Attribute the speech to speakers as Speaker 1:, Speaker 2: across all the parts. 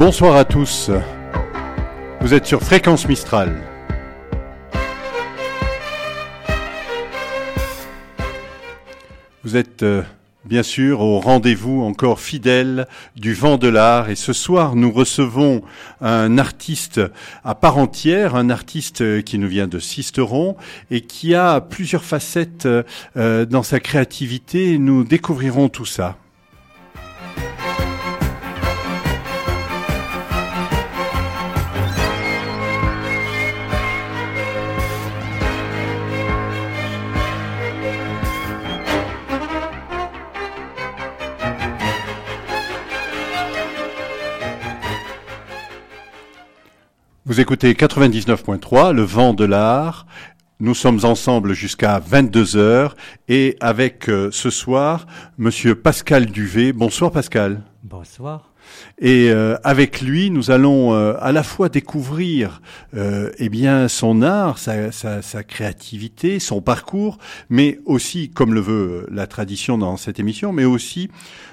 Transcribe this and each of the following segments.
Speaker 1: Bonsoir à tous. Vous êtes sur Fréquence Mistral. Vous êtes bien sûr au rendez-vous encore fidèle du Vent de l'Art. Et ce soir, nous recevons un artiste à part entière, un artiste qui nous vient de Sisteron et qui a plusieurs facettes dans sa créativité. Nous découvrirons tout ça. Vous écoutez 99.3, le Vent de l'Art. Nous sommes ensemble jusqu'à 22h et avec ce soir, Monsieur Pascal Duvet. Bonsoir Pascal.
Speaker 2: Bonsoir.
Speaker 1: Et avec lui, nous allons à la fois découvrir son art, sa créativité, son parcours, mais aussi, comme le veut la tradition dans cette émission, mais aussi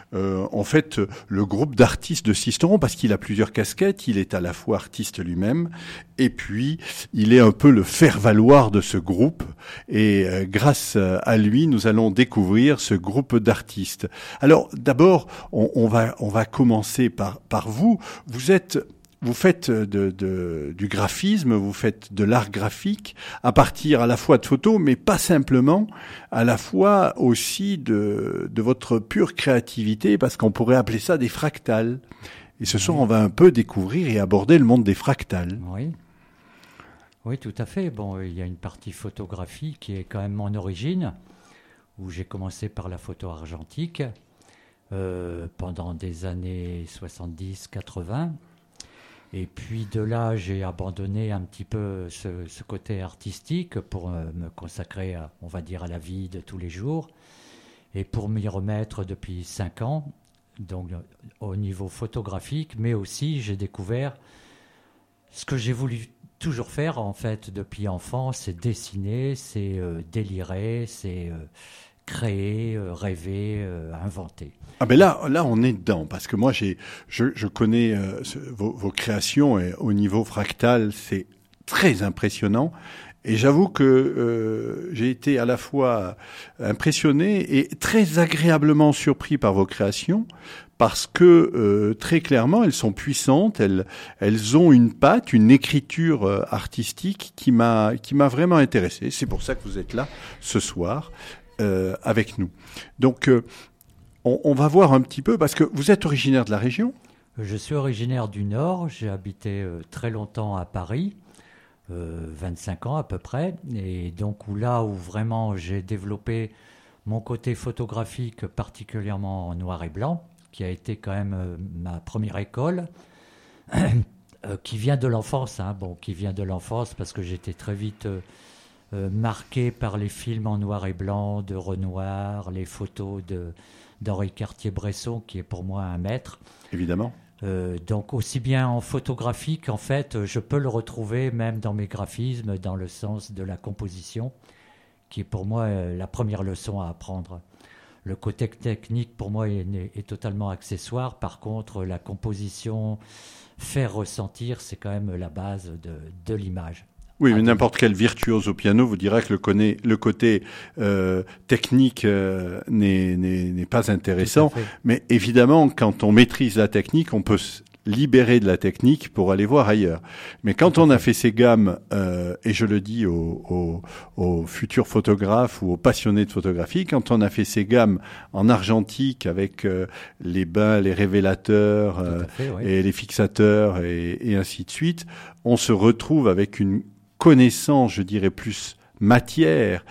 Speaker 1: le groupe d'artistes de Sisteron, parce qu'il a plusieurs casquettes. Il est à la fois artiste lui-même, et puis il est un peu le faire-valoir de ce groupe. Et grâce à lui, nous allons découvrir ce groupe d'artistes. Alors, d'abord, on va commencer par vous. Vous faites du graphisme, vous faites de l'art graphique à partir à la fois de photos, mais pas simplement, à la fois aussi de votre pure créativité, parce qu'on pourrait appeler ça des fractales. Et ce soir, on va un peu découvrir et aborder le monde des fractales.
Speaker 2: Oui, tout à fait. Bon, il y a une partie photographie qui est quand même mon origine, où j'ai commencé par la photo argentique pendant des années 70-80. Et puis de là, j'ai abandonné un petit peu ce côté artistique pour me consacrer, on va dire, à la vie de tous les jours. Et pour m'y remettre depuis 5 ans, donc au niveau photographique, mais aussi j'ai découvert ce que j'ai voulu toujours faire en fait depuis enfant, c'est dessiner, c'est délirer, c'est créer, rêver, inventer.
Speaker 1: Ah ben là on est dedans, parce que moi je connais vos créations, et au niveau fractal c'est très impressionnant, et j'avoue que j'ai été à la fois impressionné et très agréablement surpris par vos créations, parce que très clairement elles sont puissantes, elles ont une patte, une écriture artistique qui m'a vraiment intéressé. C'est pour ça que vous êtes là ce soir avec nous. Donc on va voir un petit peu, parce que vous êtes originaire de la région.
Speaker 2: Je suis originaire du Nord, j'ai habité très longtemps à Paris, 25 ans à peu près, et donc là où vraiment j'ai développé mon côté photographique, particulièrement en noir et blanc, qui a été quand même ma première école, qui vient de l'enfance, qui vient de l'enfance parce que j'étais très vite marqué par les films en noir et blanc de Renoir, les photos d'Henri Cartier-Bresson, qui est pour moi un maître.
Speaker 1: Évidemment.
Speaker 2: Donc aussi bien en photographie qu'en fait, je peux le retrouver même dans mes graphismes, dans le sens de la composition, qui est pour moi la première leçon à apprendre. Le côté technique, pour moi, est totalement accessoire. Par contre, la composition, faire ressentir, c'est quand même la base de l'image.
Speaker 1: Oui, mais n'importe quel virtuose au piano vous dira que le côté technique n'est pas intéressant. Mais évidemment, quand on maîtrise la technique, on peut se libérer de la technique pour aller voir ailleurs. Mais quand on a fait ces gammes, et je le dis aux futurs photographes ou aux passionnés de photographie, quand on a fait ces gammes en argentique avec les bains, les révélateurs et les fixateurs et ainsi de suite, on se retrouve avec une connaissance, je dirais, plus matière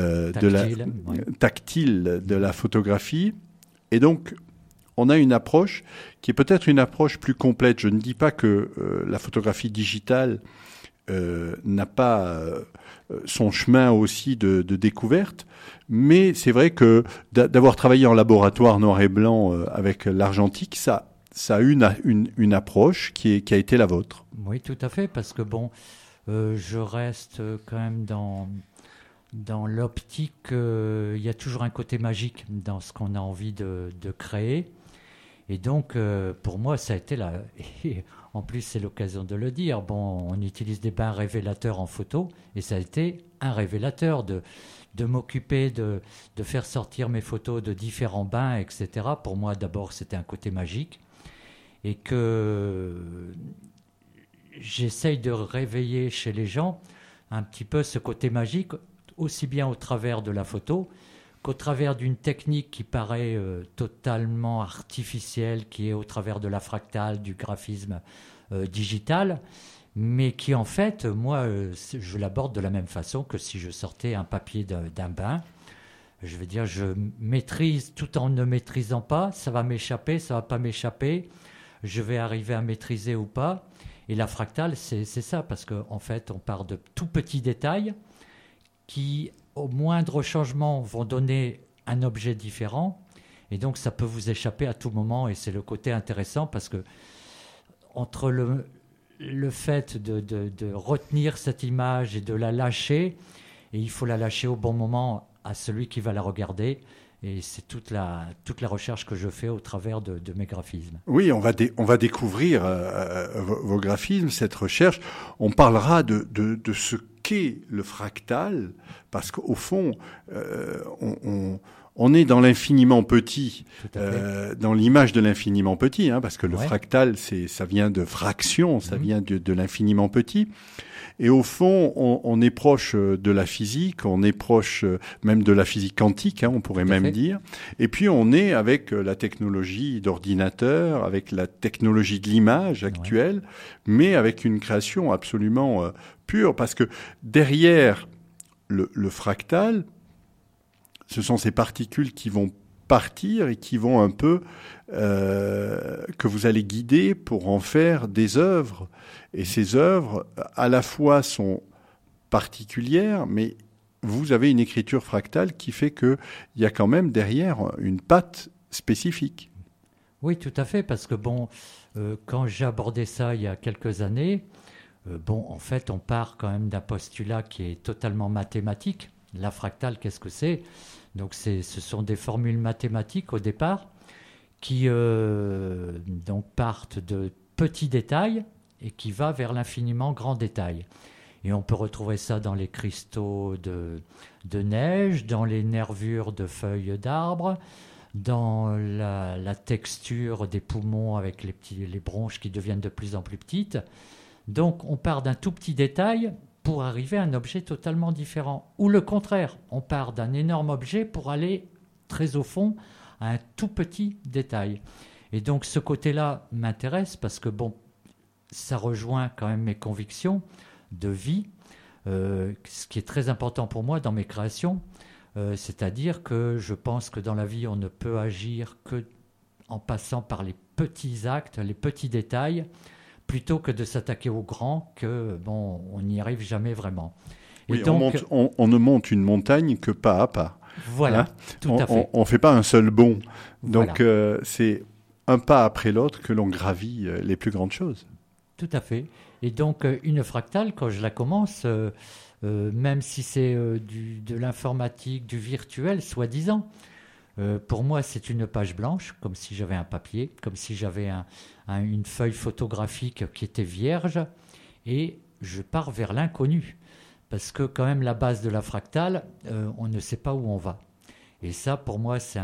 Speaker 1: tactile de la photographie. Et donc, on a une approche qui est peut-être une approche plus complète. Je ne dis pas que la photographie digitale n'a pas son chemin aussi de découverte, mais c'est vrai que d'avoir travaillé en laboratoire noir et blanc avec l'argentique, ça a une approche qui a été la vôtre.
Speaker 2: Oui, tout à fait, parce que je reste quand même dans l'optique, il y a toujours un côté magique dans ce qu'on a envie de créer. Et donc, pour moi, ça a été là. Et en plus, c'est l'occasion de le dire. Bon, on utilise des bains révélateurs en photo, et ça a été un révélateur de m'occuper, de faire sortir mes photos de différents bains, etc. Pour moi, d'abord, c'était un côté magique. Et que j'essaye de réveiller chez les gens un petit peu ce côté magique, aussi bien au travers de la photo qu'au travers d'une technique qui paraît totalement artificielle, qui est au travers de la fractale, du graphisme digital, mais qui en fait, moi, je l'aborde de la même façon que si je sortais un papier d'un bain. Je veux dire, je maîtrise tout en ne maîtrisant pas, ça va m'échapper, ça va pas m'échapper, je vais arriver à maîtriser ou pas. Et la fractale, c'est ça, parce qu'en fait, on part de tout petits détails qui, au moindre changement, vont donner un objet différent. Et donc, ça peut vous échapper à tout moment. Et c'est le côté intéressant, parce que entre le fait de retenir cette image et de la lâcher, et il faut la lâcher au bon moment à celui qui va la regarder. Et c'est toute la recherche que je fais au travers de mes graphismes.
Speaker 1: Oui, on va découvrir vos graphismes, cette recherche. On parlera de ce qu'est le fractal, parce qu'au fond, on est dans l'infiniment petit, dans l'image de l'infiniment petit, parce que le fractal, ça vient de fraction, ça vient de l'infiniment petit. Et au fond, on est proche de la physique, on est proche même de la physique quantique, on pourrait même dire. Et puis on est avec la technologie d'ordinateur, avec la technologie de l'image actuelle, mais avec une création absolument pure, parce que derrière le fractal, ce sont ces particules qui vont partir et qui vont un peu que vous allez guider pour en faire des œuvres. Et ces œuvres, à la fois, sont particulières, mais vous avez une écriture fractale qui fait qu'il y a quand même derrière une patte spécifique.
Speaker 2: Oui, tout à fait, parce que quand j'ai abordé ça il y a quelques années, en fait, on part quand même d'un postulat qui est totalement mathématique. La fractale, qu'est-ce que c'est ? Donc, ce sont des formules mathématiques au départ qui donc partent de petits détails et qui va vers l'infiniment grand détail. Et on peut retrouver ça dans les cristaux de neige, dans les nervures de feuilles d'arbres, dans la texture des poumons avec les bronches qui deviennent de plus en plus petites. Donc on part d'un tout petit détail pour arriver à un objet totalement différent. Ou le contraire, on part d'un énorme objet pour aller très au fond à un tout petit détail. Et donc ce côté-là m'intéresse parce que ça rejoint quand même mes convictions de vie, ce qui est très important pour moi dans mes créations, c'est-à-dire que je pense que dans la vie, on ne peut agir que en passant par les petits actes, les petits détails, plutôt que de s'attaquer aux grands, on n'y arrive jamais vraiment. Et
Speaker 1: oui,
Speaker 2: donc,
Speaker 1: on ne monte une montagne que pas à pas.
Speaker 2: Voilà, tout à fait.
Speaker 1: On ne fait pas un seul bond. Donc
Speaker 2: Voilà.
Speaker 1: c'est un pas après l'autre que l'on gravit les plus grandes choses.
Speaker 2: Tout à fait. Et donc, une fractale, quand je la commence, même si c'est de l'informatique, du virtuel, soi-disant, pour moi, c'est une page blanche, comme si j'avais un papier, comme si j'avais une feuille photographique qui était vierge, et je pars vers l'inconnu. Parce que quand même, la base de la fractale, on ne sait pas où on va. Et ça, pour moi, c'est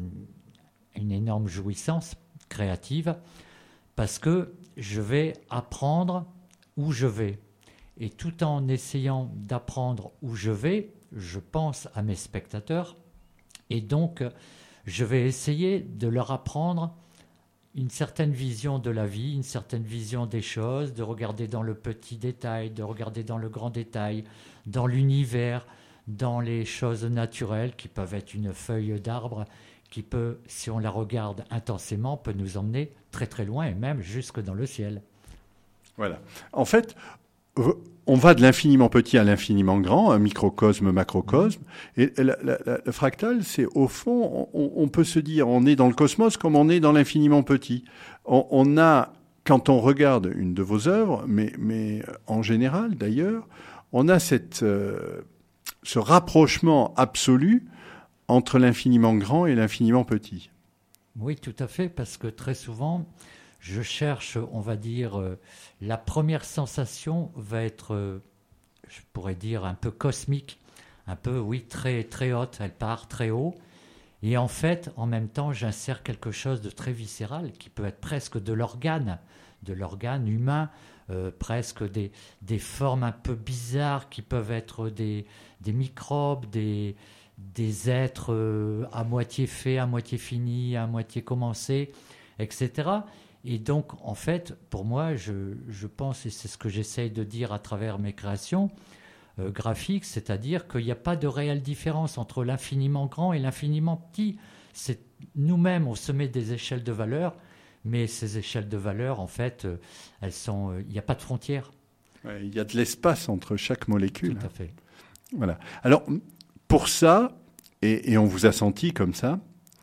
Speaker 2: une énorme jouissance créative, parce que je vais apprendre où je vais. Et tout en essayant d'apprendre où je vais, je pense à mes spectateurs. Et donc, je vais essayer de leur apprendre une certaine vision de la vie, une certaine vision des choses, de regarder dans le petit détail, de regarder dans le grand détail, dans l'univers, dans les choses naturelles qui peuvent être une feuille d'arbre qui peut, si on la regarde intensément, peut nous emmener très très loin et même jusque dans le ciel.
Speaker 1: Voilà. En fait, on va de l'infiniment petit à l'infiniment grand, un microcosme, macrocosme. Et le fractal, c'est au fond, on peut se dire, on est dans le cosmos comme on est dans l'infiniment petit. On a, quand on regarde une de vos œuvres, mais en général d'ailleurs, on a ce rapprochement absolu entre l'infiniment grand et l'infiniment petit.
Speaker 2: Oui, tout à fait, parce que très souvent, je cherche, on va dire, la première sensation va être, je pourrais dire, un peu cosmique, un peu, oui, très, très haute, elle part très haut. Et en fait, en même temps, j'insère quelque chose de très viscéral, qui peut être presque de l'organe humain, presque des formes un peu bizarres qui peuvent être des microbes, des êtres à moitié faits, à moitié finis, à moitié commencés, etc. Et donc, en fait, pour moi, je pense, et c'est ce que j'essaye de dire à travers mes créations graphiques, c'est-à-dire qu'il n'y a pas de réelle différence entre l'infiniment grand et l'infiniment petit. C'est nous-mêmes, on se met des échelles de valeur, mais ces échelles de valeur, en fait, elles sont, il n'y a pas de frontières.
Speaker 1: Ouais, il y a de l'espace entre chaque molécule.
Speaker 2: Tout à fait.
Speaker 1: Voilà. Alors, pour ça, et on vous a senti comme ça,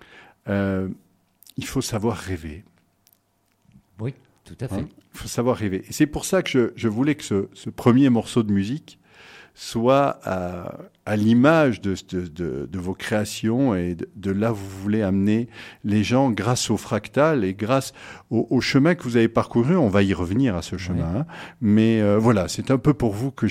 Speaker 1: il faut savoir rêver.
Speaker 2: Oui, tout à fait.
Speaker 1: Il faut savoir rêver. Et c'est pour ça que je voulais que ce premier morceau de musique soit à l'image de vos créations et de là où vous voulez amener les gens grâce au fractal et grâce au chemin que vous avez parcouru. On va y revenir à ce chemin. Oui. Hein. Mais voilà, c'est un peu pour vous que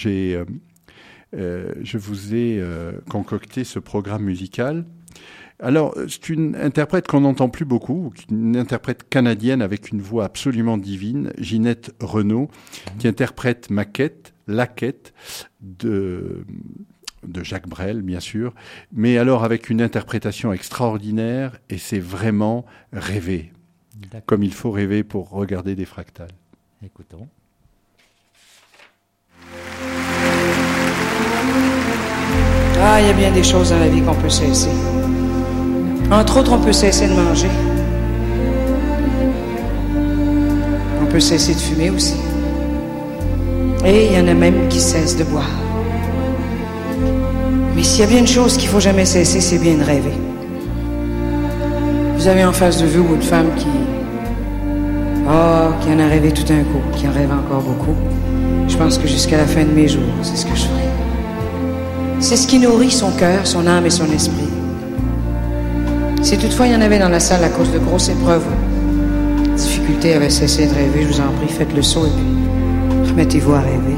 Speaker 1: je vous ai concocté ce programme musical. Alors, c'est une interprète qu'on n'entend plus beaucoup, une interprète canadienne avec une voix absolument divine, Ginette Renaud, qui interprète La Quête de Jacques Brel, bien sûr, mais alors avec une interprétation extraordinaire, et c'est vraiment rêver, comme il faut rêver pour regarder des fractales.
Speaker 2: Écoutons.
Speaker 3: Ah, il y a bien des choses dans la vie qu'on peut cesser. Entre autres, on peut cesser de manger. On peut cesser de fumer aussi. Et il y en a même qui cessent de boire. Mais s'il y a bien une chose qu'il ne faut jamais cesser, c'est bien de rêver. Vous avez en face de vous une femme qui en a rêvé tout un coup, qui en rêve encore beaucoup. Je pense que jusqu'à la fin de mes jours, c'est ce que je ferai. C'est ce qui nourrit son cœur, son âme et son esprit. Si toutefois il y en avait dans la salle à cause de grosses épreuves, difficultés avaient cessé de rêver, je vous en prie, faites le saut et puis remettez-vous à rêver.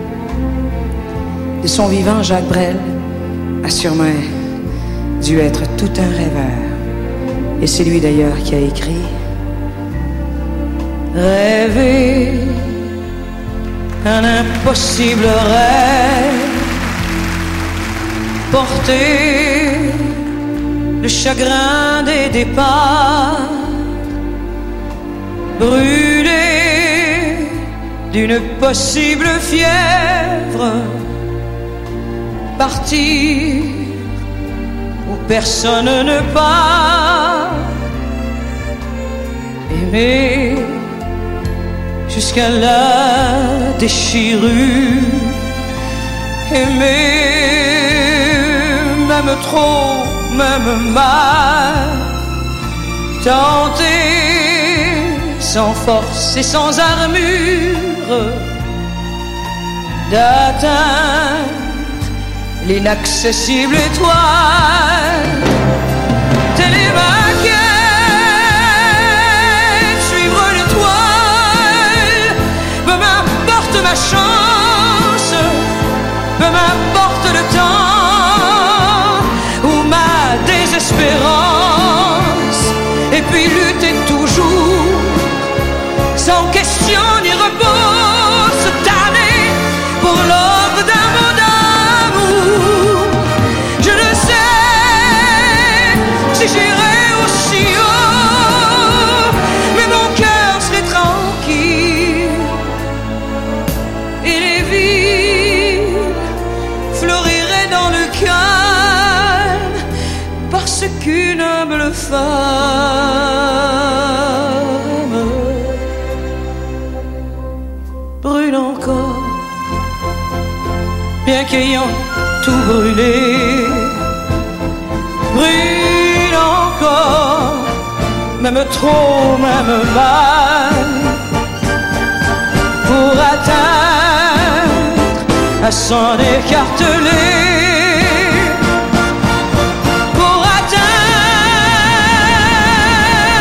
Speaker 3: De son vivant, Jacques Brel a sûrement dû être tout un rêveur. Et c'est lui d'ailleurs qui a écrit « Rêver un impossible rêve, porter le chagrin des départs, brûler d'une possible fièvre, partir où personne ne part, aimer jusqu'à la déchirure, aimer même trop, même mal, tenter sans force et sans armure d'atteindre l'inaccessible étoile. Telle est ma quête, suivre l'étoile, peu m'importe ma chance, peu m'importe le temps ou ma désespérance, et puis lutter toujours, sans question ni repos, se tanner pour l'ordre d'un mot d'amour. Je ne sais si j'irai aussi haut, mais mon cœur serait tranquille et les villes fleuriraient dans le calme, parce qu'une humble femme brûle encore, bien qu'ayant tout brûlé, brûle encore, même trop, même mal, pour atteindre à s'en écarteler, pour atteindre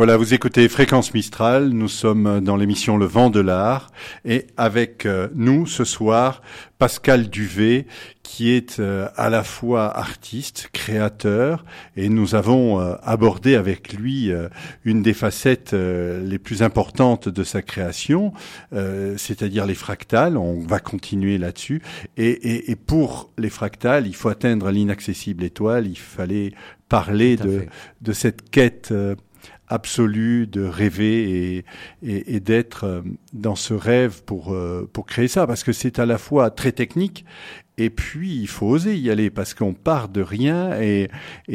Speaker 1: Voilà, vous écoutez Fréquence Mistral, nous sommes dans l'émission Le Vent de l'Art et avec nous ce soir Pascal Duvet qui est à la fois artiste, créateur et nous avons abordé avec lui une des facettes les plus importantes de sa création, c'est-à-dire les fractales. On va continuer là-dessus et pour les fractales, il faut atteindre l'inaccessible étoile, il fallait parler de cette quête absolu de rêver et d'être dans ce rêve pour créer ça, parce que c'est à la fois très technique et puis il faut oser y aller parce qu'on part de rien et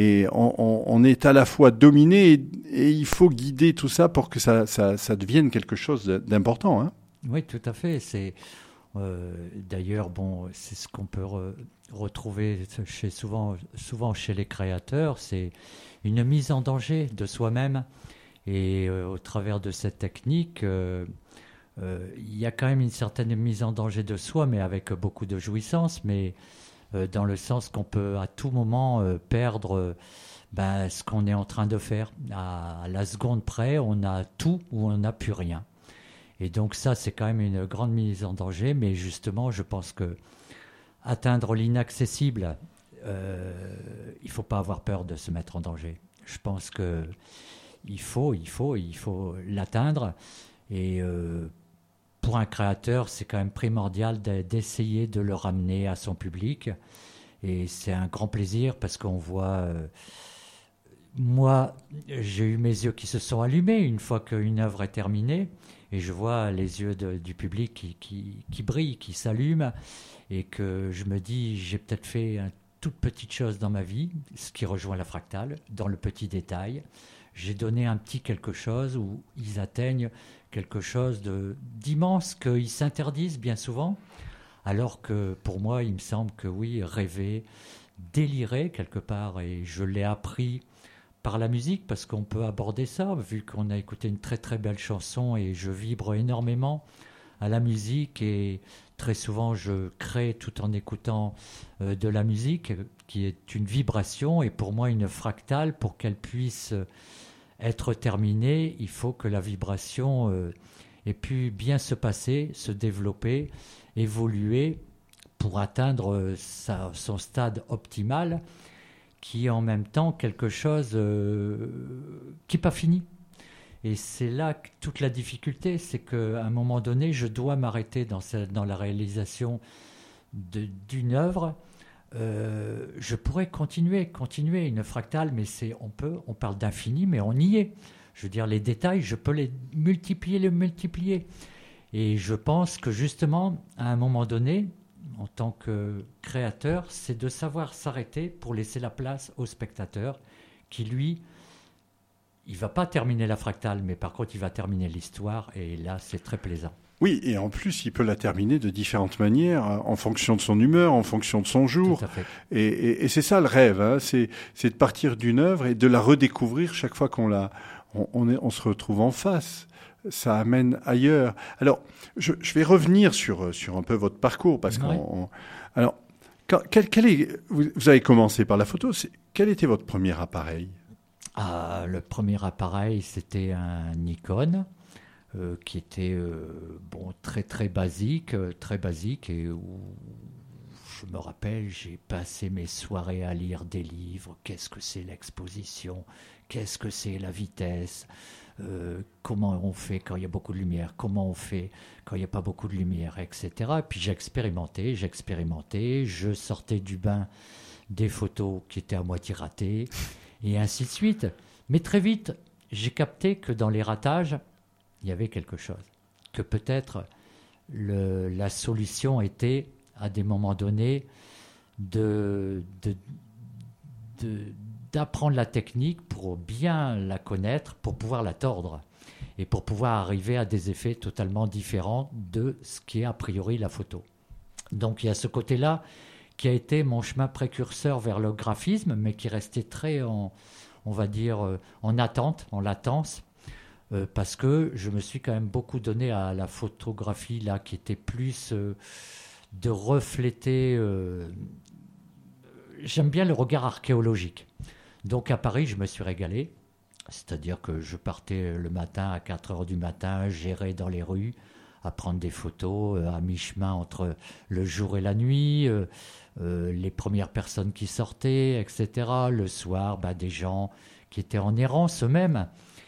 Speaker 1: on est à la fois dominé et il faut guider tout ça pour que ça devienne quelque chose d'important, hein.
Speaker 2: Oui, tout à fait. C'est d'ailleurs c'est ce qu'on peut retrouver souvent chez les créateurs, c'est une mise en danger de soi-même. Et au travers de cette technique, il y a quand même une certaine mise en danger de soi, mais avec beaucoup de jouissance, mais dans le sens qu'on peut à tout moment perdre ce qu'on est en train de faire. À la seconde près, on a tout ou on n'a plus rien. Et donc ça, c'est quand même une grande mise en danger, mais justement, je pense que atteindre l'inaccessible, il ne faut pas avoir peur de se mettre en danger. Je pense que il faut l'atteindre. Et pour un créateur, c'est quand même primordial d'essayer de le ramener à son public. Et c'est un grand plaisir parce qu'on voit... moi, j'ai eu mes yeux qui se sont allumés une fois qu'une œuvre est terminée. Et je vois les yeux du public qui brillent, qui s'allument. Et que je me dis, j'ai peut-être fait une toute petite chose dans ma vie, ce qui rejoint la fractale, dans le petit détail. J'ai donné un petit quelque chose où ils atteignent quelque chose d'immense qu'ils s'interdisent bien souvent, alors que pour moi, il me semble que oui, rêver, délirer quelque part, et je l'ai appris par la musique, parce qu'on peut aborder ça, vu qu'on a écouté une très très belle chanson, et je vibre énormément à la musique, et très souvent je crée tout en écoutant de la musique, qui est une vibration, et pour moi une fractale, pour qu'elle puisse... être terminée, il faut que la vibration ait pu bien se passer, se développer, évoluer pour atteindre son stade optimal, qui est en même temps quelque chose qui n'est pas fini. Et c'est là que toute la difficulté, c'est qu'à un moment donné, je dois m'arrêter dans la réalisation d'une œuvre. Je pourrais continuer une fractale, mais on parle d'infini, mais on y est. Je veux dire, les détails, je peux les multiplier. Et je pense que justement, à un moment donné, en tant que créateur, c'est de savoir s'arrêter pour laisser la place au spectateur, qui lui, il va pas terminer la fractale, mais par contre, il va terminer l'histoire, et là, c'est très plaisant.
Speaker 1: Oui, et en plus, il peut la terminer de différentes manières, en fonction de son humeur, en fonction de son jour.
Speaker 2: Tout à fait.
Speaker 1: Et c'est ça le rêve, hein, c'est de partir d'une œuvre et de la redécouvrir chaque fois on se retrouve en face. Ça amène ailleurs. Alors, je vais revenir sur un peu votre parcours, parce alors, vous avez commencé par la photo. Quel était votre premier appareil ?
Speaker 2: Le premier appareil, c'était un Nikon. Qui était très très basique, et où je me rappelle, j'ai passé mes soirées à lire des livres. Qu'est-ce que c'est l'exposition ? Qu'est-ce que c'est la vitesse ? Comment on fait quand il y a beaucoup de lumière ? Comment on fait quand il n'y a pas beaucoup de lumière, etc. Et puis j'expérimentais, je sortais du bain des photos qui étaient à moitié ratées, et ainsi de suite. Mais très vite, j'ai capté que dans les ratages, il y avait quelque chose, que peut-être la solution était, à des moments donnés, d'apprendre la technique pour bien la connaître, pour pouvoir la tordre, et pour pouvoir arriver à des effets totalement différents de ce qui est a priori la photo. Donc il y a ce côté-là qui a été mon chemin précurseur vers le graphisme, mais qui restait très, en attente, en latence, parce que je me suis quand même beaucoup donné à la photographie, là, qui était plus de refléter... j'aime bien le regard archéologique. Donc à Paris, je me suis régalé. C'est-à-dire que je partais le matin à 4 heures du matin, j'errais dans les rues à prendre des photos à mi-chemin entre le jour et la nuit, les premières personnes qui sortaient, etc. Le soir, des gens qui étaient en errance eux-mêmes.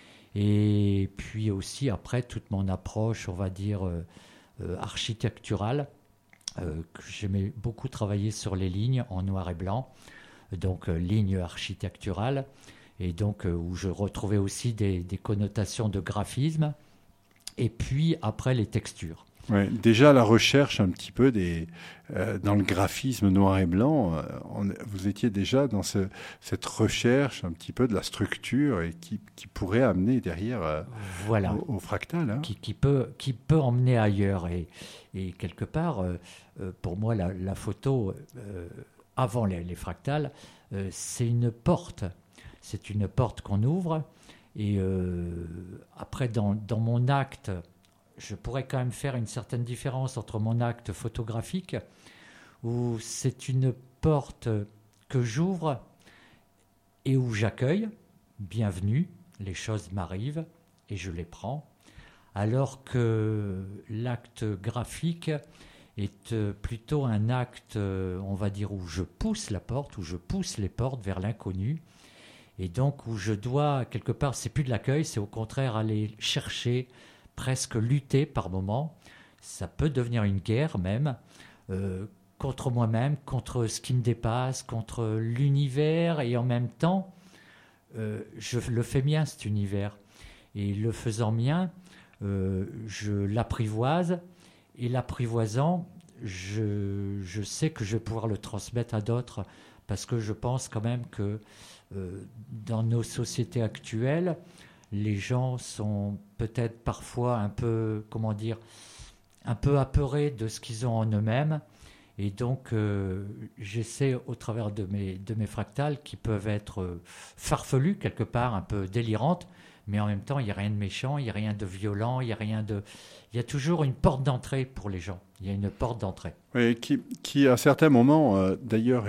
Speaker 2: Et puis aussi après toute mon approche, on va dire, architecturale, que j'aimais beaucoup travailler sur les lignes en noir et blanc, donc lignes architecturales, et donc où je retrouvais aussi des connotations de graphisme, et puis après les textures.
Speaker 1: Ouais, déjà la recherche un petit peu dans le graphisme noir et blanc, vous étiez déjà dans cette recherche un petit peu de la structure et qui pourrait amener derrière
Speaker 2: voilà.
Speaker 1: au fractal. Hein.
Speaker 2: Qui peut emmener ailleurs. Et quelque part, pour moi, la photo, avant les fractales, c'est une porte. C'est une porte qu'on ouvre. Et après, dans mon acte, je pourrais quand même faire une certaine différence entre mon acte photographique, où c'est une porte que j'ouvre et où j'accueille, bienvenue, les choses m'arrivent et je les prends, alors que l'acte graphique est plutôt un acte, on va dire, où je pousse la porte, où je pousse les portes vers l'inconnu, et donc où je dois, quelque part, c'est plus de l'accueil, c'est au contraire aller chercher, presque lutter par moments, ça peut devenir une guerre même, contre moi-même, contre ce qui me dépasse, contre l'univers, et en même temps, je le fais mien, cet univers. Et le faisant mien, je l'apprivoise, et l'apprivoisant, je sais que je vais pouvoir le transmettre à d'autres, parce que je pense quand même que dans nos sociétés actuelles, les gens sont peut-être parfois un peu, un peu apeurés de ce qu'ils ont en eux-mêmes. Et donc, j'essaie au travers de mes fractales, qui peuvent être farfelues quelque part, un peu délirantes, mais en même temps, il n'y a rien de méchant, il n'y a rien de violent, il y a toujours une porte d'entrée pour les gens. Il y a une porte d'entrée.
Speaker 1: Oui, qui à certains moments, d'ailleurs,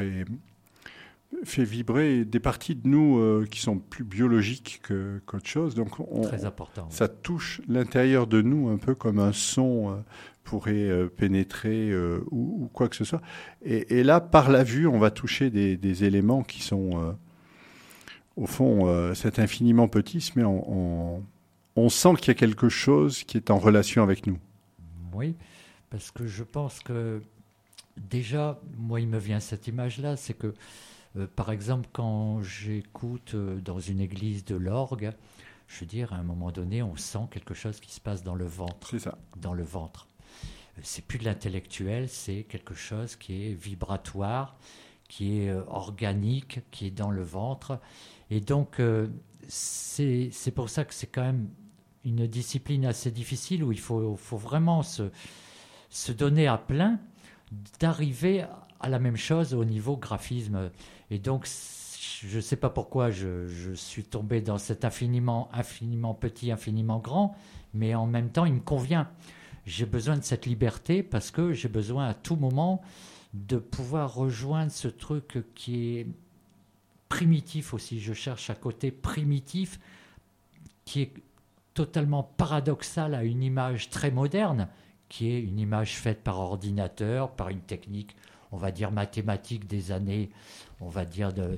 Speaker 1: fait vibrer des parties de nous qui sont plus biologiques qu'autre chose. Donc
Speaker 2: très important.
Speaker 1: Ça touche l'intérieur de nous un peu comme un son pourrait pénétrer ou quoi que ce soit. Et là, par la vue, on va toucher des éléments qui sont, au fond, c'est infiniment petit, mais on sent qu'il y a quelque chose qui est en relation avec nous.
Speaker 2: Oui, parce que je pense que déjà, moi, il me vient cette image-là, c'est que par exemple, quand j'écoute dans une église de l'orgue, je veux dire, à un moment donné, on sent quelque chose qui se passe dans le ventre.
Speaker 1: C'est ça.
Speaker 2: Dans le ventre. C'est plus de l'intellectuel, c'est quelque chose qui est vibratoire, qui est organique, qui est dans le ventre. Et donc, c'est pour ça que c'est quand même une discipline assez difficile, où il faut vraiment se donner à plein, d'arriver à la même chose au niveau graphisme. Et donc, je ne sais pas pourquoi je suis tombé dans cet infiniment petit, infiniment grand, mais en même temps, il me convient. J'ai besoin de cette liberté parce que j'ai besoin à tout moment de pouvoir rejoindre ce truc qui est primitif aussi. Je cherche un côté primitif qui est totalement paradoxal à une image très moderne, qui est une image faite par ordinateur, par une technique, on va dire mathématique des années, on va dire de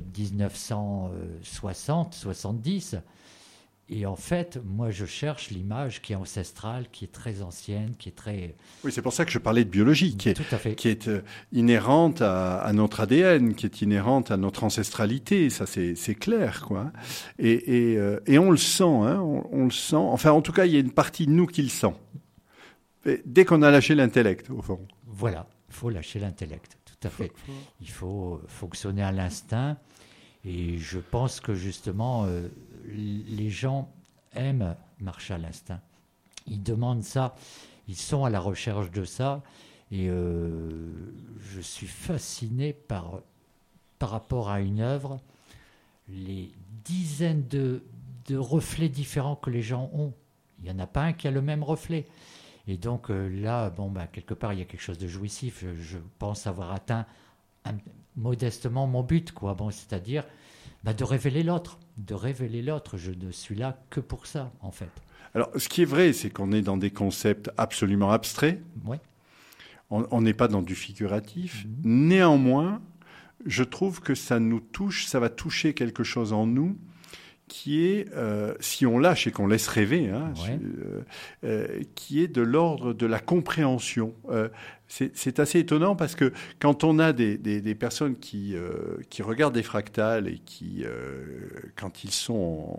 Speaker 2: 1960, 70. Et en fait, moi, je cherche l'image qui est ancestrale, qui est très ancienne, qui est très...
Speaker 1: Oui, c'est pour ça que je parlais de biologie, qui est inhérente à notre ADN, qui est inhérente à notre ancestralité. Ça, c'est clair, quoi. Et on le sent, hein, on le sent. Enfin, en tout cas, il y a une partie de nous qui le sent. Et dès qu'on a lâché l'intellect, au fond.
Speaker 2: Voilà, il faut lâcher l'intellect, tout à fait. Il faut fonctionner à l'instinct. Et je pense que justement, les gens aiment marcher à l'instinct. Ils demandent ça, ils sont à la recherche de ça. Et je suis fasciné par rapport à une œuvre, les dizaines de reflets différents que les gens ont. Il n'y en a pas un qui a le même reflet. Et donc là, quelque part, il y a quelque chose de jouissif. Je pense avoir atteint modestement mon but, quoi. C'est-à-dire De révéler l'autre. De révéler l'autre. Je ne suis là que pour ça, en fait.
Speaker 1: Alors, ce qui est vrai, c'est qu'on est dans des concepts absolument abstraits.
Speaker 2: Ouais.
Speaker 1: On n'est pas dans du figuratif. Néanmoins, je trouve que ça nous touche, ça va toucher quelque chose en nous qui est, si on lâche et qu'on laisse rêver, qui est de l'ordre de la compréhension. C'est assez étonnant parce que quand on a des personnes qui regardent des fractales et qui, quand ils sont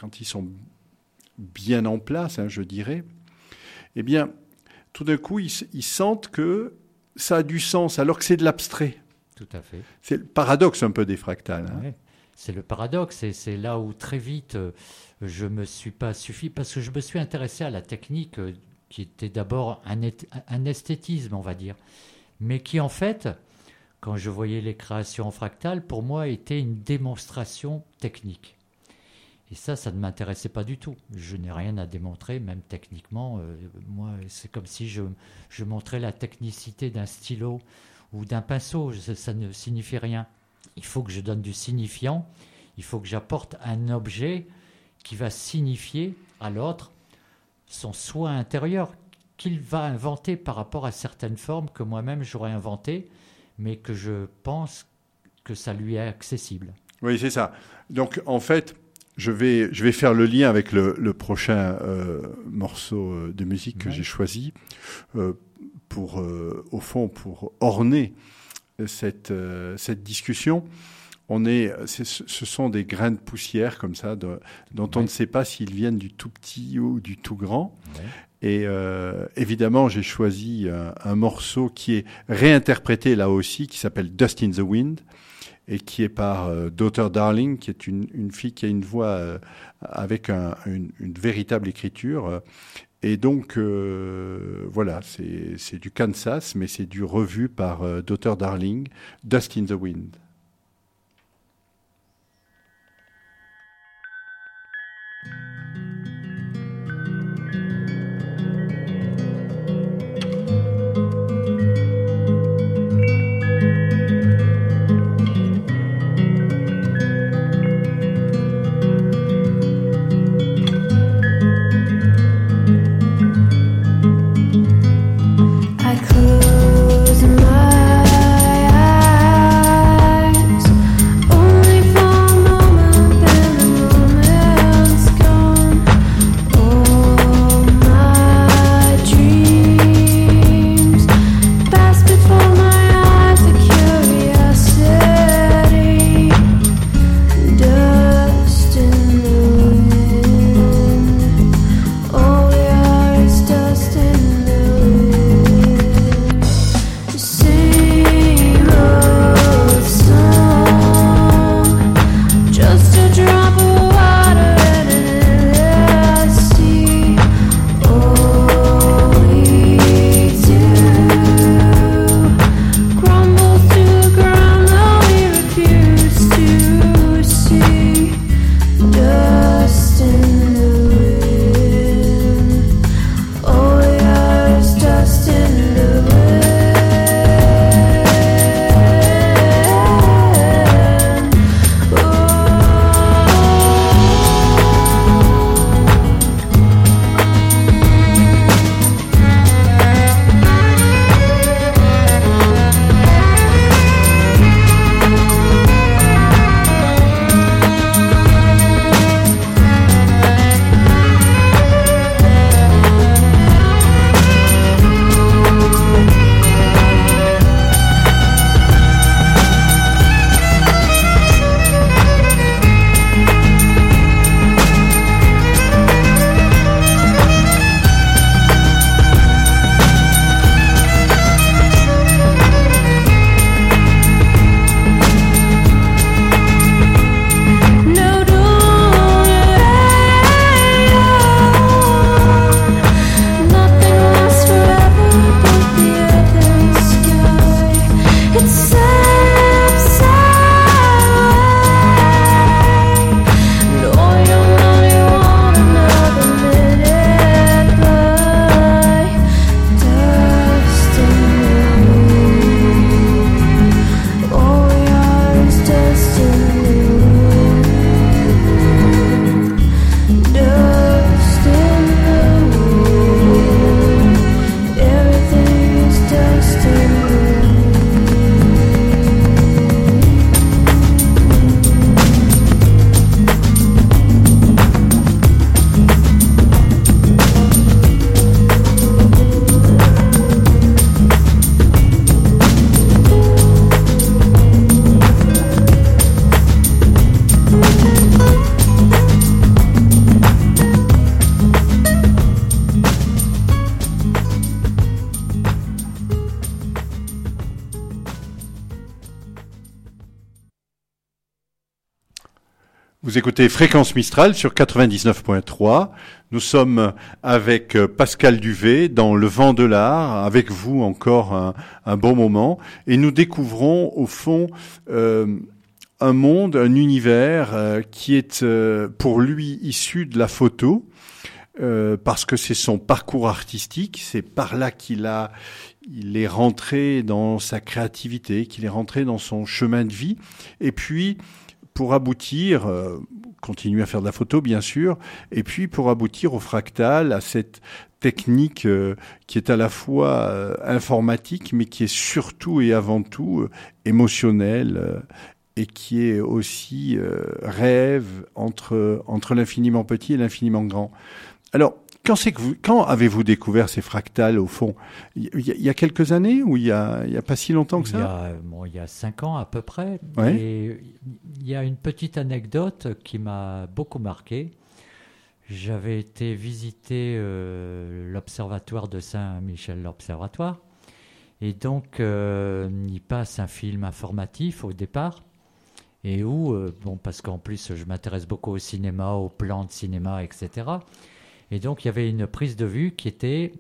Speaker 1: bien en place, je dirais, eh bien, tout d'un coup, ils sentent que ça a du sens alors que c'est de l'abstrait.
Speaker 2: Tout à fait.
Speaker 1: C'est le paradoxe un peu des fractales.
Speaker 2: Ouais. C'est le paradoxe, et c'est là où très vite je me suis pas suffi, parce que je me suis intéressé à la technique qui était d'abord un esthétisme, on va dire, mais qui en fait, quand je voyais les créations fractales, pour moi était une démonstration technique. Et ça ne m'intéressait pas du tout. Je n'ai rien à démontrer, même techniquement. Moi, c'est comme si je montrais la technicité d'un stylo ou d'un pinceau. Ça ne signifie rien. Il faut que je donne du signifiant, il faut que j'apporte un objet qui va signifier à l'autre son soi intérieur qu'il va inventer par rapport à certaines formes que moi-même j'aurais inventées, mais que je pense que ça lui est accessible.
Speaker 1: Oui, c'est ça. Donc, en fait, je vais faire le lien avec le prochain morceau de musique que j'ai choisi pour orner cette discussion. Ce sont des grains de poussière comme ça, dont on ne sait pas s'ils viennent du tout petit ou du tout grand. Ouais. Et évidemment, j'ai choisi un morceau qui est réinterprété là aussi, qui s'appelle Dust in the Wind, et qui est par Daughter Darling, qui est une fille qui a une voix avec une véritable écriture. Et donc, voilà, c'est du Kansas, mais c'est du revu par Daughter Darling, Dust in the Wind.
Speaker 4: I close my eyes.
Speaker 1: Vous écoutez Fréquence Mistral sur 99.3. Nous sommes avec Pascal Duvet dans Le Vent de l'Art, avec vous encore un bon moment. Et nous découvrons au fond un monde, un univers qui est pour lui issu de la photo, parce que c'est son parcours artistique, c'est par là qu'il est rentré dans sa créativité, qu'il est rentré dans son chemin de vie. Et puis, pour aboutir, continuer à faire de la photo bien sûr, et puis pour aboutir au fractal, à cette technique qui est à la fois informatique, mais qui est surtout et avant tout émotionnelle, et qui est aussi rêve entre l'infiniment petit et l'infiniment grand. Alors, quand avez-vous découvert ces fractales, au fond? Il y a quelques années ou il y a pas si longtemps que ça?
Speaker 2: Il y a 5 ans à peu près.
Speaker 1: Ouais.
Speaker 2: Et il y a une petite anecdote qui m'a beaucoup marqué. J'avais été visiter l'observatoire de Saint-Michel, l'observatoire. Et donc, il passe un film informatif au départ. Et où, parce qu'en plus, je m'intéresse beaucoup au cinéma, aux plans de cinéma, etc. Et donc, il y avait une prise de vue qui était,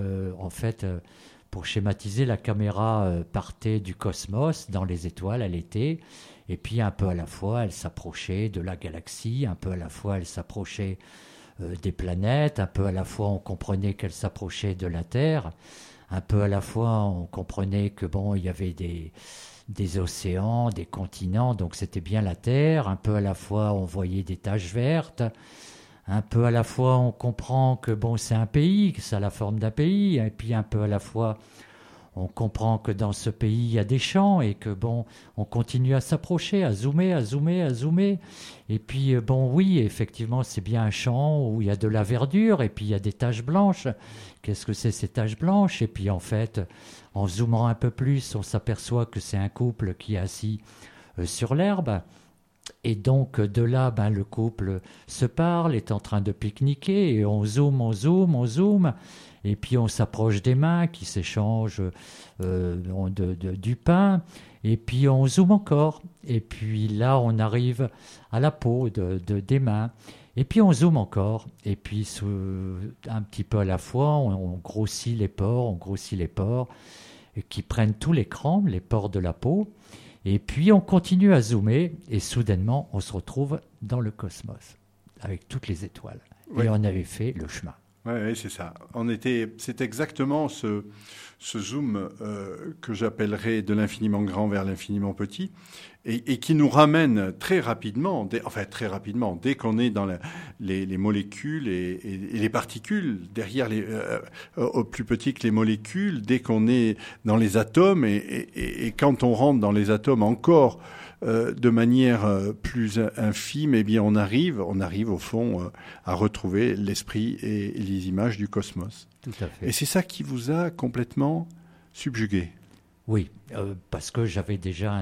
Speaker 2: pour schématiser, la caméra partait du cosmos, dans les étoiles, elle était, et puis un peu à la fois, elle s'approchait de la galaxie, un peu à la fois, elle s'approchait des planètes, un peu à la fois, on comprenait qu'elle s'approchait de la Terre, un peu à la fois, on comprenait que, il y avait des océans, des continents, donc c'était bien la Terre, un peu à la fois, on voyait des taches vertes, un peu à la fois, on comprend que c'est un pays, que ça a la forme d'un pays, et puis un peu à la fois, on comprend que dans ce pays, il y a des champs, et que on continue à s'approcher, à zoomer. Et puis, oui, effectivement, c'est bien un champ où il y a de la verdure, et puis il y a des taches blanches. Qu'est-ce que c'est ces taches blanches? Et puis, en fait, en zoomant un peu plus, on s'aperçoit que c'est un couple qui est assis sur l'herbe. Et donc, de là, le couple se parle, est en train de pique-niquer, et on zoome, et puis on s'approche des mains qui s'échangent du pain, et puis on zoome encore, et puis là, on arrive à la peau des mains, et puis on zoome encore, et puis un petit peu à la fois, on grossit les pores, qui prennent tout l'écran, les pores de la peau. Et puis on continue à zoomer et soudainement on se retrouve dans le cosmos avec toutes les étoiles. Ouais. Et on avait fait le chemin.
Speaker 1: Oui, c'est ça. C'est exactement ce zoom que j'appellerais de l'infiniment grand vers l'infiniment petit, et qui nous ramène très rapidement, dès qu'on est dans les molécules et les particules, derrière au plus petit que les molécules, dès qu'on est dans les atomes, et quand on rentre dans les atomes encore de manière plus infime, eh bien on arrive au fond à retrouver l'esprit et les images du cosmos.
Speaker 2: Tout à fait.
Speaker 1: Et c'est ça qui vous a complètement subjugué.
Speaker 2: Oui, parce que j'avais déjà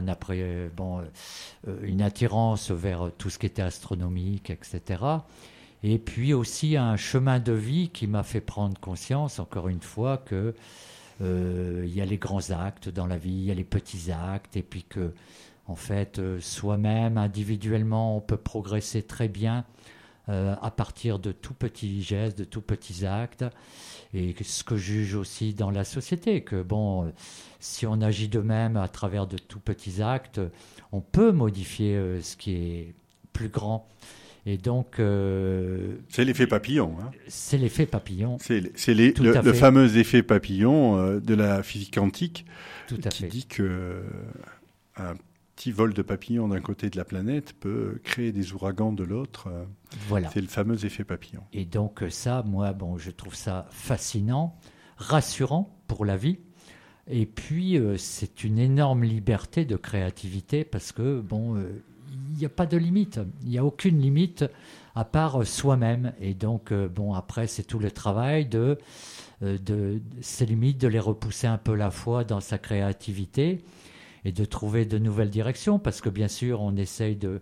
Speaker 2: une attirance vers tout ce qui était astronomique, etc. Et puis aussi un chemin de vie qui m'a fait prendre conscience, encore une fois, que il y a les grands actes dans la vie, il y a les petits actes, et puis que en fait, soi-même, individuellement, on peut progresser très bien à partir de tout petits gestes, de tout petits actes. Et ce que je juge aussi dans la société, que si on agit de même à travers de tout petits actes, on peut modifier ce qui est plus grand. Et donc,
Speaker 1: c'est l'effet papillon. Hein.
Speaker 2: C'est l'effet papillon.
Speaker 1: C'est le fameux effet papillon de la physique quantique qui dit que un petit vol de papillon d'un côté de la planète peut créer des ouragans de l'autre.
Speaker 2: Voilà.
Speaker 1: C'est le fameux effet papillon.
Speaker 2: Et donc ça, moi, je trouve ça fascinant, rassurant pour la vie. Et puis, c'est une énorme liberté de créativité parce que, il n'y a pas de limite. Il n'y a aucune limite à part soi-même. Et donc, après, c'est tout le travail de ces limites, de les repousser un peu la fois dans sa créativité et de trouver de nouvelles directions. Parce que, bien sûr, on essaye de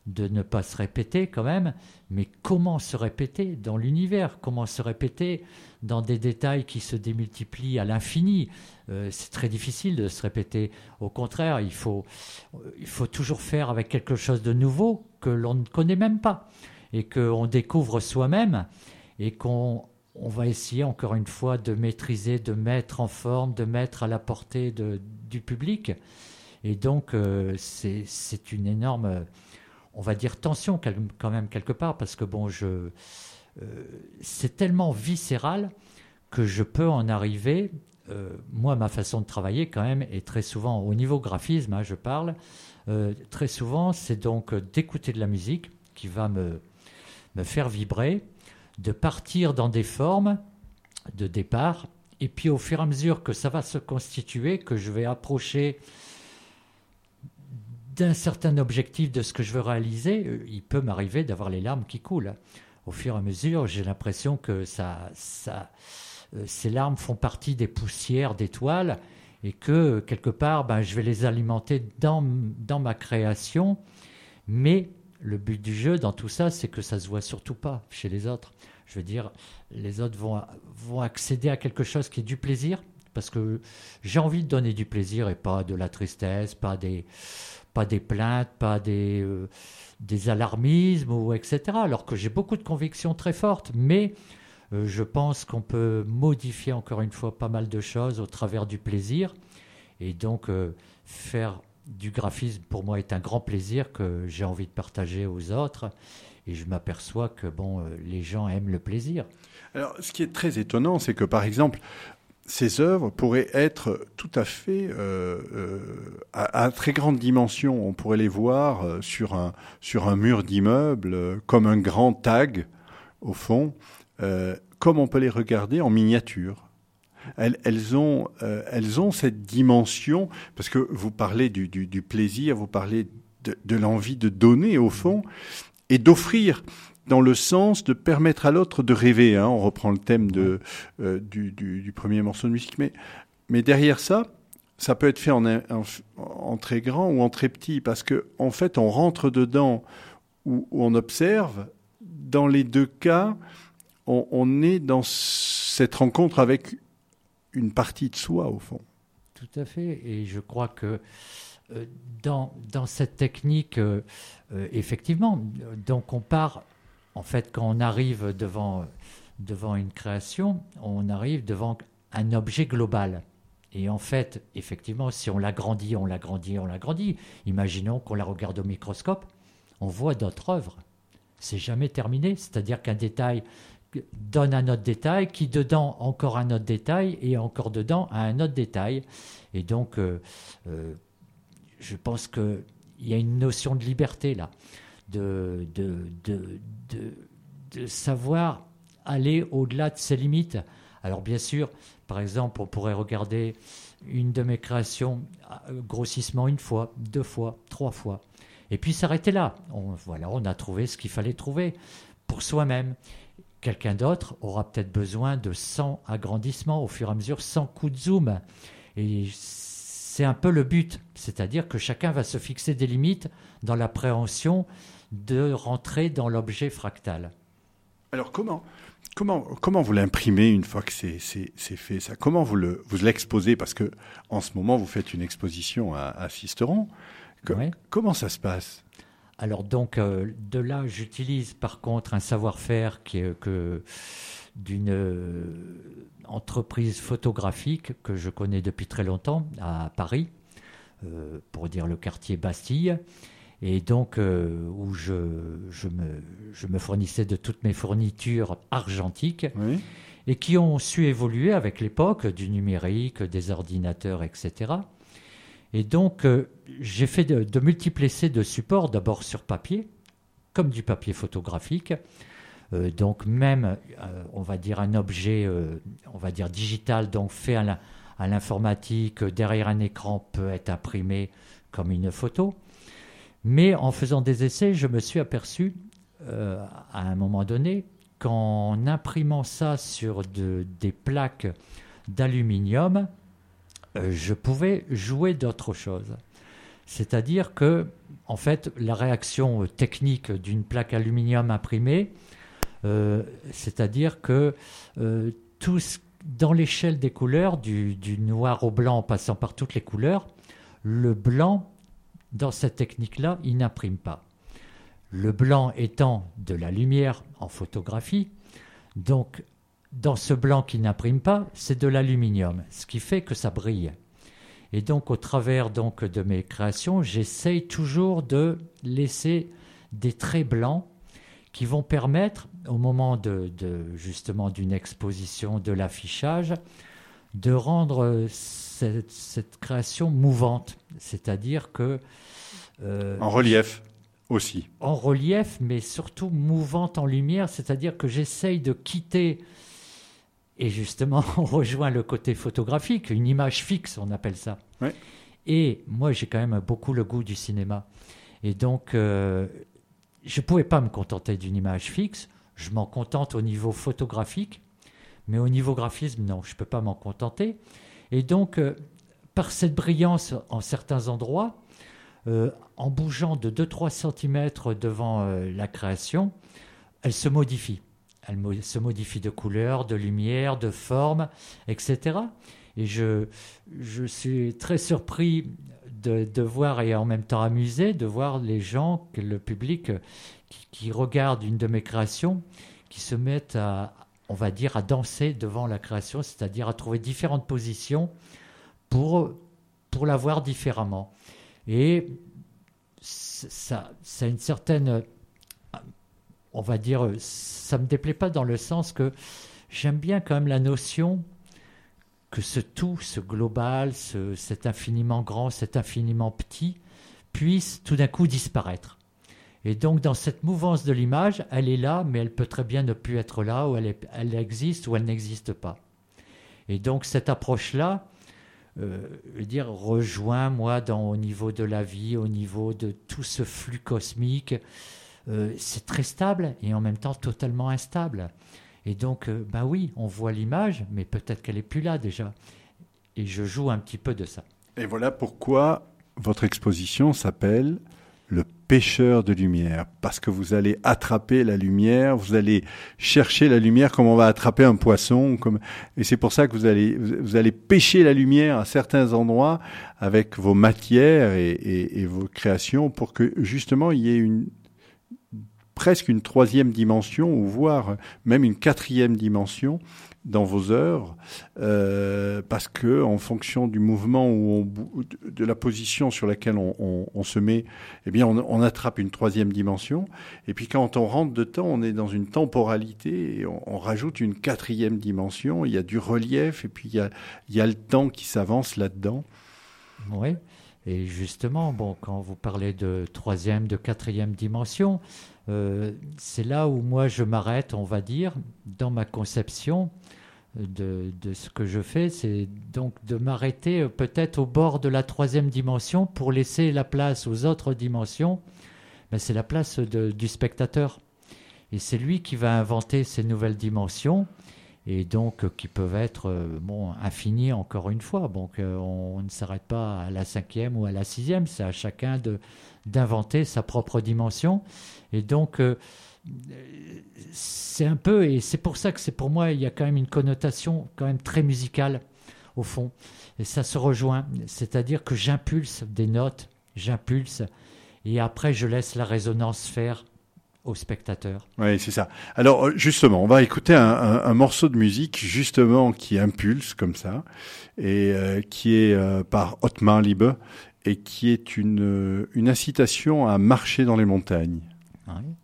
Speaker 2: de ne pas se répéter quand même, mais comment se répéter dans l'univers? Comment se répéter dans des détails qui se démultiplient à l'infini? C'est très difficile de se répéter. Au contraire, il faut toujours faire avec quelque chose de nouveau que l'on ne connaît même pas et qu'on découvre soi-même et qu'on va essayer encore une fois de maîtriser, de mettre en forme, de mettre à la portée du public. Et donc, c'est une énorme, on va dire, tension quand même quelque part, parce que bon, c'est tellement viscéral que je peux en arriver. Moi, ma façon de travailler quand même est très souvent, au niveau graphisme, je parle, très souvent, c'est donc d'écouter de la musique qui va me faire vibrer, de partir dans des formes de départ, et puis au fur et à mesure que ça va se constituer, que je vais approcher d'un certain objectif de ce que je veux réaliser, il peut m'arriver d'avoir les larmes qui coulent. Au fur et à mesure, j'ai l'impression que ces larmes font partie des poussières d'étoiles et que quelque part, je vais les alimenter dans ma création. Mais le but du jeu dans tout ça, c'est que ça ne se voit surtout pas chez les autres. Je veux dire, les autres vont accéder à quelque chose qui est du plaisir, parce que j'ai envie de donner du plaisir et pas de la tristesse, pas des plaintes, pas des alarmismes, etc. Alors que j'ai beaucoup de convictions très fortes, mais je pense qu'on peut modifier encore une fois pas mal de choses au travers du plaisir. Et donc, faire du graphisme, pour moi, est un grand plaisir que j'ai envie de partager aux autres. Et je m'aperçois que les gens aiment le plaisir.
Speaker 1: Alors, ce qui est très étonnant, c'est que, par exemple, ces œuvres pourraient être tout à fait à très grande dimension. On pourrait les voir sur un mur d'immeuble, comme un grand tag, au fond, comme on peut les regarder en miniature. Elles ont cette dimension, parce que vous parlez du plaisir, vous parlez de l'envie de donner, au fond, et d'offrir, dans le sens de permettre à l'autre de rêver. On reprend le thème du premier morceau de musique, mais derrière ça peut être fait en très grand ou en très petit, parce que en fait, on rentre dedans ou on observe. Dans les deux cas, on est dans cette rencontre avec une partie de soi, au fond.
Speaker 2: Tout à fait, et je crois que dans cette technique, effectivement, donc on part. En fait, quand on arrive devant une création, on arrive devant un objet global. Et en fait, effectivement, si on l'agrandit, imaginons qu'on la regarde au microscope, on voit d'autres œuvres. C'est jamais terminé. C'est-à-dire qu'un détail donne un autre détail, qui dedans encore un autre détail, et encore dedans un autre détail. Et donc, je pense qu'il y a une notion de liberté là. De savoir aller au-delà de ses limites. Alors bien sûr, par exemple, on pourrait regarder une de mes créations, grossissement une fois, 2 fois, 3 fois, et puis s'arrêter là. On a trouvé ce qu'il fallait trouver pour soi-même. Quelqu'un d'autre aura peut-être besoin de 100 agrandissements, au fur et à mesure, 100 coups de zoom. Et c'est un peu le but, c'est-à-dire que chacun va se fixer des limites dans l'appréhension de rentrer dans l'objet fractal.
Speaker 1: Alors comment vous l'imprimez une fois que c'est fait ça? Comment vous l'exposez? Parce que en ce moment vous faites une exposition à Sisteron.
Speaker 2: Ouais.
Speaker 1: Comment ça se passe?
Speaker 2: Alors donc de là j'utilise par contre un savoir-faire d'une entreprise photographique que je connais depuis très longtemps à Paris, pour dire le quartier Bastille. Et donc, où je me fournissais de toutes mes fournitures argentiques,
Speaker 1: oui,
Speaker 2: et qui ont su évoluer avec l'époque du numérique, des ordinateurs, etc. Et donc, j'ai fait de multiples essais de supports, d'abord sur papier, comme du papier photographique. Donc même, on va dire un objet, on va dire digital, donc fait à l'informatique, derrière un écran, peut être imprimé comme une photo. Mais en faisant des essais, je me suis aperçu, à un moment donné, qu'en imprimant ça sur des plaques d'aluminium, je pouvais jouer d'autres choses. C'est-à-dire que, en fait, la réaction technique d'une plaque aluminium imprimée, c'est-à-dire que dans l'échelle des couleurs, du noir au blanc en passant par toutes les couleurs, le blanc, dans cette technique-là, il n'imprime pas. Le blanc étant de la lumière en photographie, donc dans ce blanc qui n'imprime pas, c'est de l'aluminium, ce qui fait que ça brille. Et donc au travers donc, de mes créations, j'essaye toujours de laisser des traits blancs qui vont permettre, au moment justement d'une exposition, de l'affichage, de rendre cette création mouvante. C'est-à-dire que...
Speaker 1: en relief aussi.
Speaker 2: En relief, mais surtout mouvante en lumière, c'est-à-dire que j'essaye de quitter... Et justement, on rejoint le côté photographique, une image fixe, on appelle ça.
Speaker 1: Ouais.
Speaker 2: Et moi, j'ai quand même beaucoup le goût du cinéma. Et donc, je ne pouvais pas me contenter d'une image fixe. Je m'en contente au niveau photographique. Mais au niveau graphisme, non, je ne peux pas m'en contenter. Et donc, par cette brillance en certains endroits, en bougeant de 2-3 cm devant la création, elle se modifie. Elle se modifie de couleur, de lumière, de forme, etc. Et je suis très surpris de voir, et en même temps amusé, de voir les gens, le public qui regardent une de mes créations, qui se mettent on va dire, à danser devant la création, c'est-à-dire à trouver différentes positions pour la voir différemment. Et ça a une certaine... On va dire, ça ne me déplaît pas dans le sens que j'aime bien quand même la notion que ce tout, ce global, cet infiniment grand, cet infiniment petit, puisse tout d'un coup disparaître. Et donc dans cette mouvance de l'image, elle est là, mais elle peut très bien ne plus être là, ou elle existe ou elle n'existe pas. Et donc cette approche-là, rejoint moi au niveau de la vie, au niveau de tout ce flux cosmique. C'est très stable et en même temps totalement instable. Et donc, oui, on voit l'image, mais peut-être qu'elle n'est plus là déjà. Et je joue un petit peu de ça.
Speaker 1: Et voilà pourquoi votre exposition s'appelle « Le pêcheur de lumière ». Parce que vous allez attraper la lumière, vous allez chercher la lumière comme on va attraper un poisson. Et c'est pour ça que vous allez pêcher la lumière à certains endroits avec vos matières et vos créations pour que justement il y ait presque une troisième dimension, ou voire même une quatrième dimension dans vos œuvres, parce que en fonction du mouvement de la position sur laquelle on se met, eh bien on attrape une troisième dimension. Et puis quand on rentre dedans, on est dans une temporalité et on rajoute une quatrième dimension. Il y a du relief et puis il y a le temps qui s'avance là-dedans.
Speaker 2: Oui. Et justement, quand vous parlez de troisième, de quatrième dimension, c'est là où moi je m'arrête, on va dire, dans ma conception de ce que je fais, c'est donc de m'arrêter peut-être au bord de la troisième dimension pour laisser la place aux autres dimensions. C'est la place du spectateur. Et c'est lui qui va inventer ces nouvelles dimensions. Et donc qui peuvent être infinies encore une fois. Donc on ne s'arrête pas à la 5e ou à la 6e, c'est à chacun d'inventer sa propre dimension. Et donc c'est un peu, et c'est pour ça que pour moi il y a quand même une connotation quand même très musicale au fond. Et ça se rejoint, c'est-à-dire que j'impulse des notes, et après je laisse la résonance faire au spectateur.
Speaker 1: Oui, c'est ça. Alors justement, on va écouter un morceau de musique justement qui impulse comme ça et qui est par Ottmar Liebe et qui est une incitation à marcher dans les montagnes.
Speaker 2: Oui.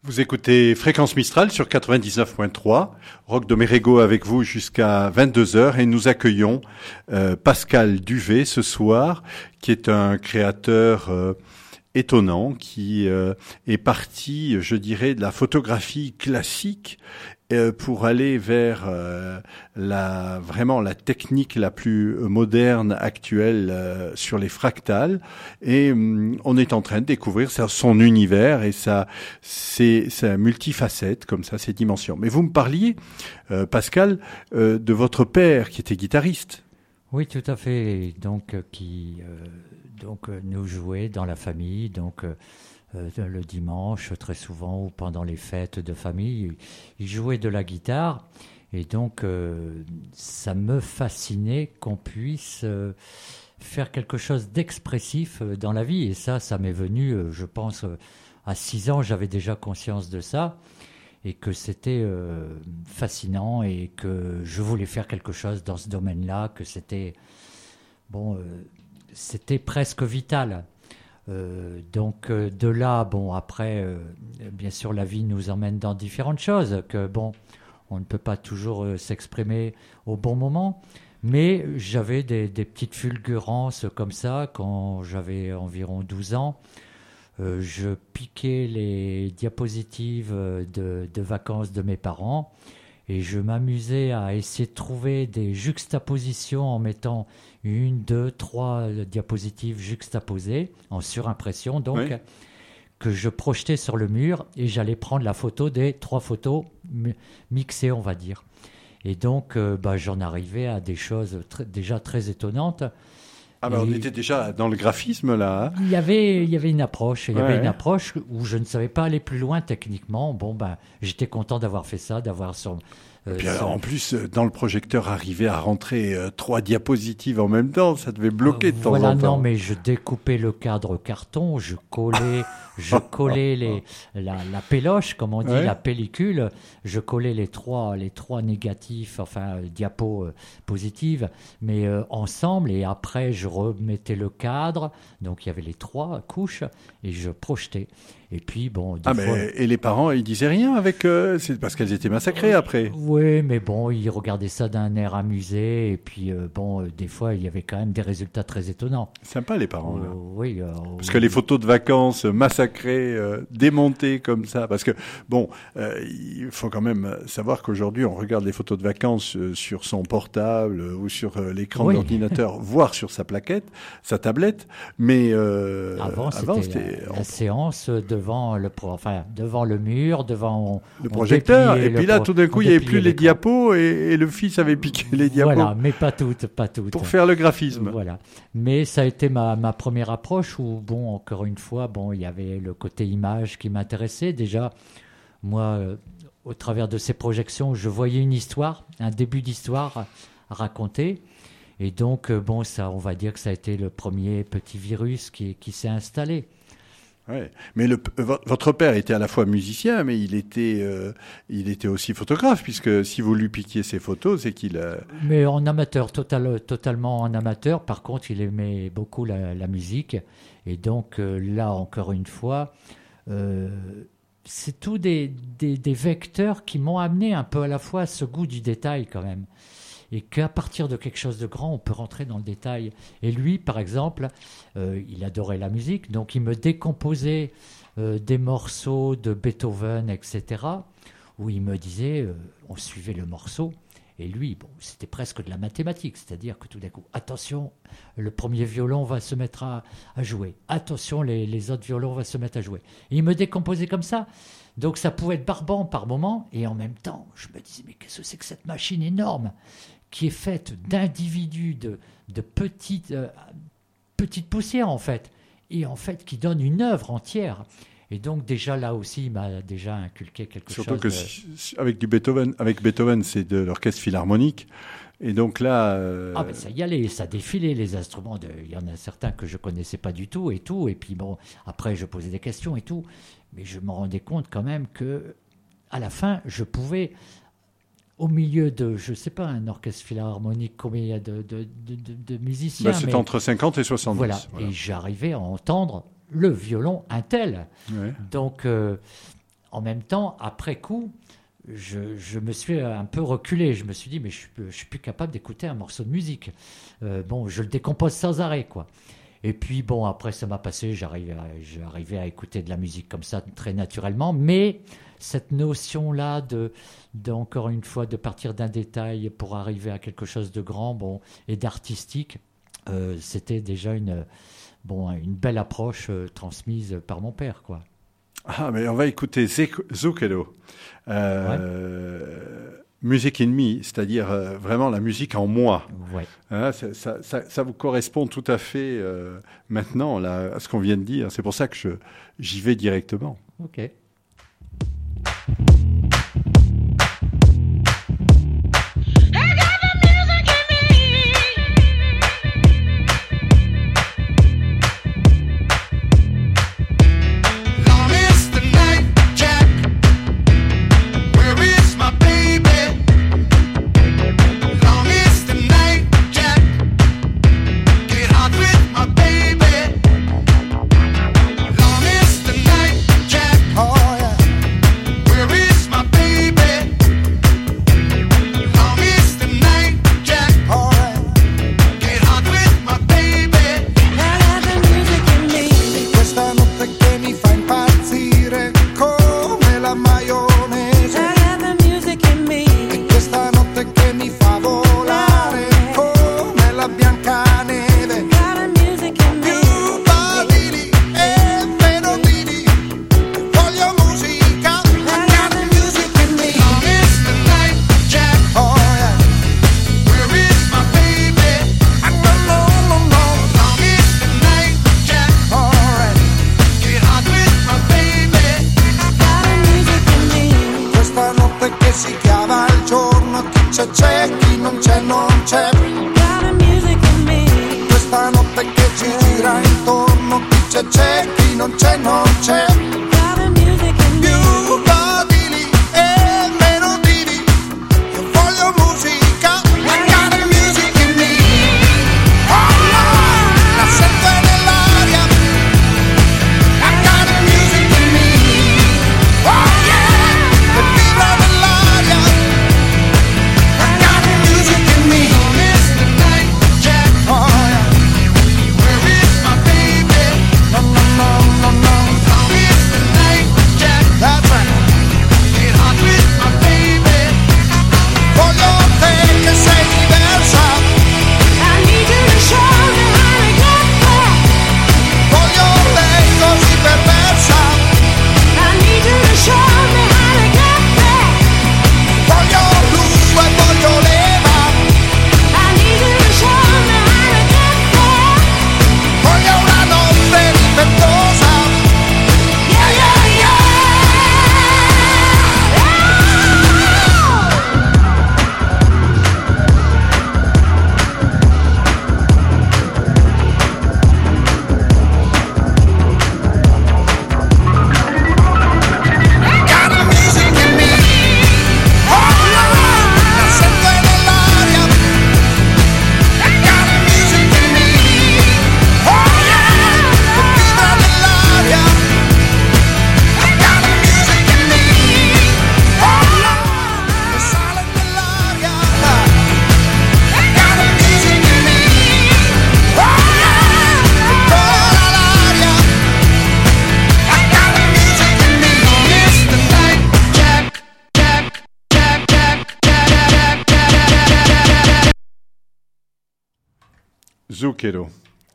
Speaker 1: Vous écoutez Fréquence Mistral sur 99.3, Roch de Mérego avec vous jusqu'à 22h et nous accueillons Pascal Duvet ce soir, qui est un créateur étonnant, qui est parti, je dirais, de la photographie classique pour aller vers vraiment la technique la plus moderne actuelle sur les fractales, et on est en train de découvrir son univers et sa multifacette, comme ça, ses dimensions. Mais vous me parliez, Pascal, de votre père qui était guitariste.
Speaker 2: Oui, tout à fait. Donc nous jouait dans la famille, le dimanche, très souvent, ou pendant les fêtes de famille, il jouait de la guitare. Et donc, ça me fascinait qu'on puisse faire quelque chose d'expressif dans la vie. Et ça m'est venu, je pense, à 6 ans, j'avais déjà conscience de ça. Et que c'était fascinant et que je voulais faire quelque chose dans ce domaine-là, que c'était presque vital. De là, après, bien sûr, la vie nous emmène dans différentes choses, on ne peut pas toujours s'exprimer au bon moment, mais j'avais des petites fulgurances comme ça quand j'avais environ 12 ans. Je piquais les diapositives de vacances de mes parents et je m'amusais à essayer de trouver des juxtapositions en mettant 1, 2, 3 diapositives juxtaposées en surimpression, que je projetais sur le mur et j'allais prendre la photo des 3 photos mixées, on va dire. Et donc, j'en arrivais à des choses déjà très étonnantes.
Speaker 1: On était déjà dans le graphisme, là.
Speaker 2: Il y avait une approche. Une approche où je ne savais pas aller plus loin techniquement. J'étais content d'avoir fait ça, d'avoir
Speaker 1: Et puis en plus, dans le projecteur, arriver à rentrer 3 diapositives en même temps, ça devait bloquer de temps en temps.
Speaker 2: Non, mais je découpais le cadre carton, je collais la péloche, comme on dit, la pellicule, je collais les trois négatifs, diapos positives, mais ensemble, et après je remettais le cadre, donc il y avait les 3 couches, et je projetais. Et puis,
Speaker 1: et les parents, ils disaient rien avec c'est parce qu'elles étaient massacrées après.
Speaker 2: Oui, mais ils regardaient ça d'un air amusé. Et puis, des fois, il y avait quand même des résultats très étonnants.
Speaker 1: Sympa, les parents, là.
Speaker 2: Oui.
Speaker 1: Parce que les photos de vacances massacrées, démontées comme ça. Parce que, il faut quand même savoir qu'aujourd'hui, on regarde les photos de vacances sur son portable ou sur l'écran de l'ordinateur, voire sur sa plaquette, sa tablette. Mais
Speaker 2: avant c'était la séance devant le mur, devant
Speaker 1: le projecteur, et puis là tout d'un coup il n'y avait plus les diapos et le fils avait piqué les diapos.
Speaker 2: Voilà, mais pas toutes.
Speaker 1: Pour faire le graphisme.
Speaker 2: Voilà. Mais ça a été ma première approche où encore une fois, il y avait le côté image qui m'intéressait. Déjà, moi, au travers de ces projections, je voyais une histoire, un début d'histoire à raconter. Et donc, ça, on va dire que ça a été le premier petit virus qui s'est installé.
Speaker 1: Ouais. Mais votre père était à la fois musicien, mais il était aussi photographe, puisque si vous lui piquiez ses photos, c'est qu'il a...
Speaker 2: Mais en amateur, totalement en amateur. Par contre, il aimait beaucoup la musique. Et donc, là, encore une fois, c'est tout des vecteurs qui m'ont amené un peu à la fois à ce goût du détail quand même. Et qu'à partir de quelque chose de grand, on peut rentrer dans le détail. Et lui, par exemple, il adorait la musique, donc il me décomposait des morceaux de Beethoven, etc., où il me disait, on suivait le morceau, et lui, c'était presque de la mathématique, c'est-à-dire que tout d'un coup, attention, le premier violon va se mettre à jouer, attention, les autres violons vont se mettre à jouer. Et il me décomposait comme ça. Donc ça pouvait être barbant par moment, et en même temps, je me disais, mais qu'est-ce que c'est que cette machine énorme qui est faite d'individus, de petites poussières en fait, et en fait qui donne une œuvre entière. Et donc déjà là aussi, il m'a déjà inculqué quelque chose.
Speaker 1: Surtout que avec Beethoven, c'est de l'orchestre philharmonique. Et donc là...
Speaker 2: ça y allait, ça défilait les instruments. Il y en a certains que je connaissais pas du tout. Et puis après je posais des questions et tout. Mais je me rendais compte quand même que à la fin, je pouvais... Au milieu de, je ne sais pas, un orchestre philharmonique, combien il y a de musiciens.
Speaker 1: C'est entre 50 et 70.
Speaker 2: Voilà. Et j'arrivais à entendre le violon un tel. Ouais. Donc, en même temps, après coup, je me suis un peu reculé. Je me suis dit, mais je suis plus capable d'écouter un morceau de musique. Bon, je le décompose sans arrêt, quoi. Et puis, bon, après, ça m'a passé. J'arrivais à écouter de la musique comme ça, très naturellement. Mais cette notion-là encore une fois, de partir d'un détail pour arriver à quelque chose de grand, bon, et d'artistique, c'était déjà une belle approche transmise par mon père, quoi.
Speaker 1: Ah, mais on va écouter Zucchero. Music in me, c'est-à-dire vraiment la musique en moi.
Speaker 2: Ouais.
Speaker 1: Hein, ça vous correspond tout à fait maintenant là, à ce qu'on vient de dire. C'est pour ça que j'y vais directement.
Speaker 2: Ok.
Speaker 1: Zucchero.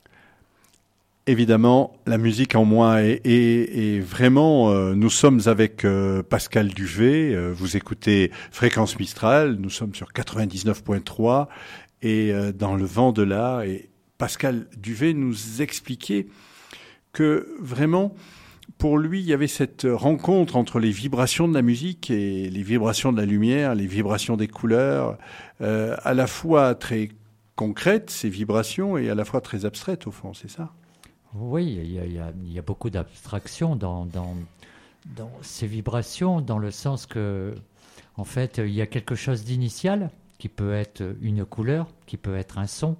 Speaker 1: Évidemment, la musique en moi est vraiment... nous sommes avec Pascal Duvet, vous écoutez Fréquence Mistral, nous sommes sur 99.3 et dans le vent de là. Et Pascal Duvet nous expliquait que vraiment, pour lui, il y avait cette rencontre entre les vibrations de la musique et les vibrations de la lumière, les vibrations des couleurs, à la fois très concrètes, ces vibrations, et à la fois très abstraites, au fond, c'est ça ?
Speaker 2: Oui, il y a beaucoup d'abstraction dans ces vibrations, dans le sens que, en fait, il y a quelque chose d'initial qui peut être une couleur, qui peut être un son,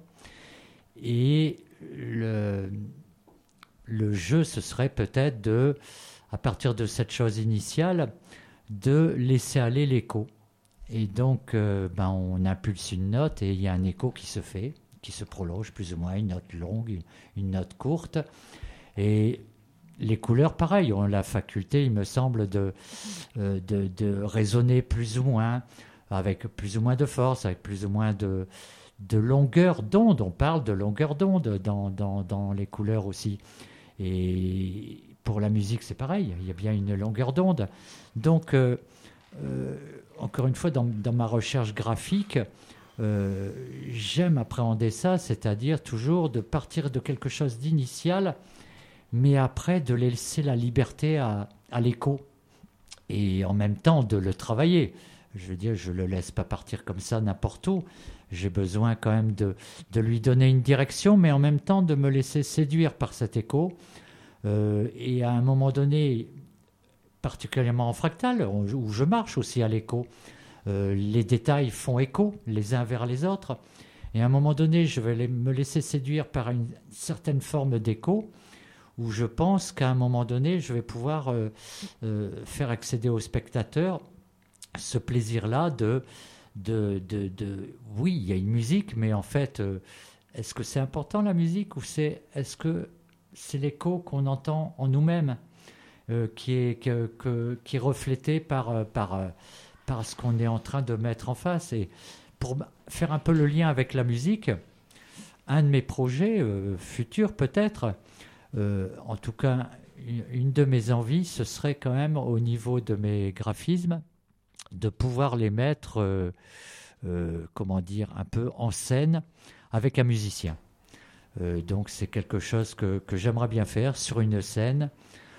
Speaker 2: et le jeu, ce serait peut-être de, à partir de cette chose initiale, de laisser aller l'écho. Et donc, on impulse une note et il y a un écho qui se fait, qui se prolonge plus ou moins, une note longue, une note courte. Et les couleurs, pareil, ont la faculté, il me semble, de résonner plus ou moins, avec plus ou moins de force, avec plus ou moins de longueur d'onde. On parle de longueur d'onde dans les couleurs aussi. Et pour la musique, c'est pareil, il y a bien une longueur d'onde. Donc, encore une fois, dans ma recherche graphique, j'aime appréhender ça, c'est-à-dire toujours de partir de quelque chose d'initial, mais après de laisser la liberté à l'écho et en même temps de le travailler. Je veux dire, je ne le laisse pas partir comme ça n'importe où. J'ai besoin quand même de lui donner une direction, mais en même temps de me laisser séduire par cet écho. Et à un moment donné, particulièrement en fractal, où je marche aussi à l'écho, les détails font écho les uns vers les autres. Et à un moment donné, je vais me laisser séduire par une certaine forme d'écho, où je pense qu'à un moment donné, je vais pouvoir faire accéder au spectateur ce plaisir-là oui, il y a une musique, mais en fait, est-ce que c'est important la musique, ou est-ce que c'est l'écho qu'on entend en nous-mêmes qui est reflété par ce qu'on est en train de mettre en face. Et pour faire un peu le lien avec la musique, un de mes projets futurs peut-être, en tout cas une de mes envies, ce serait quand même au niveau de mes graphismes, de pouvoir les mettre, un peu en scène avec un musicien. Donc c'est quelque chose que j'aimerais bien faire sur une scène,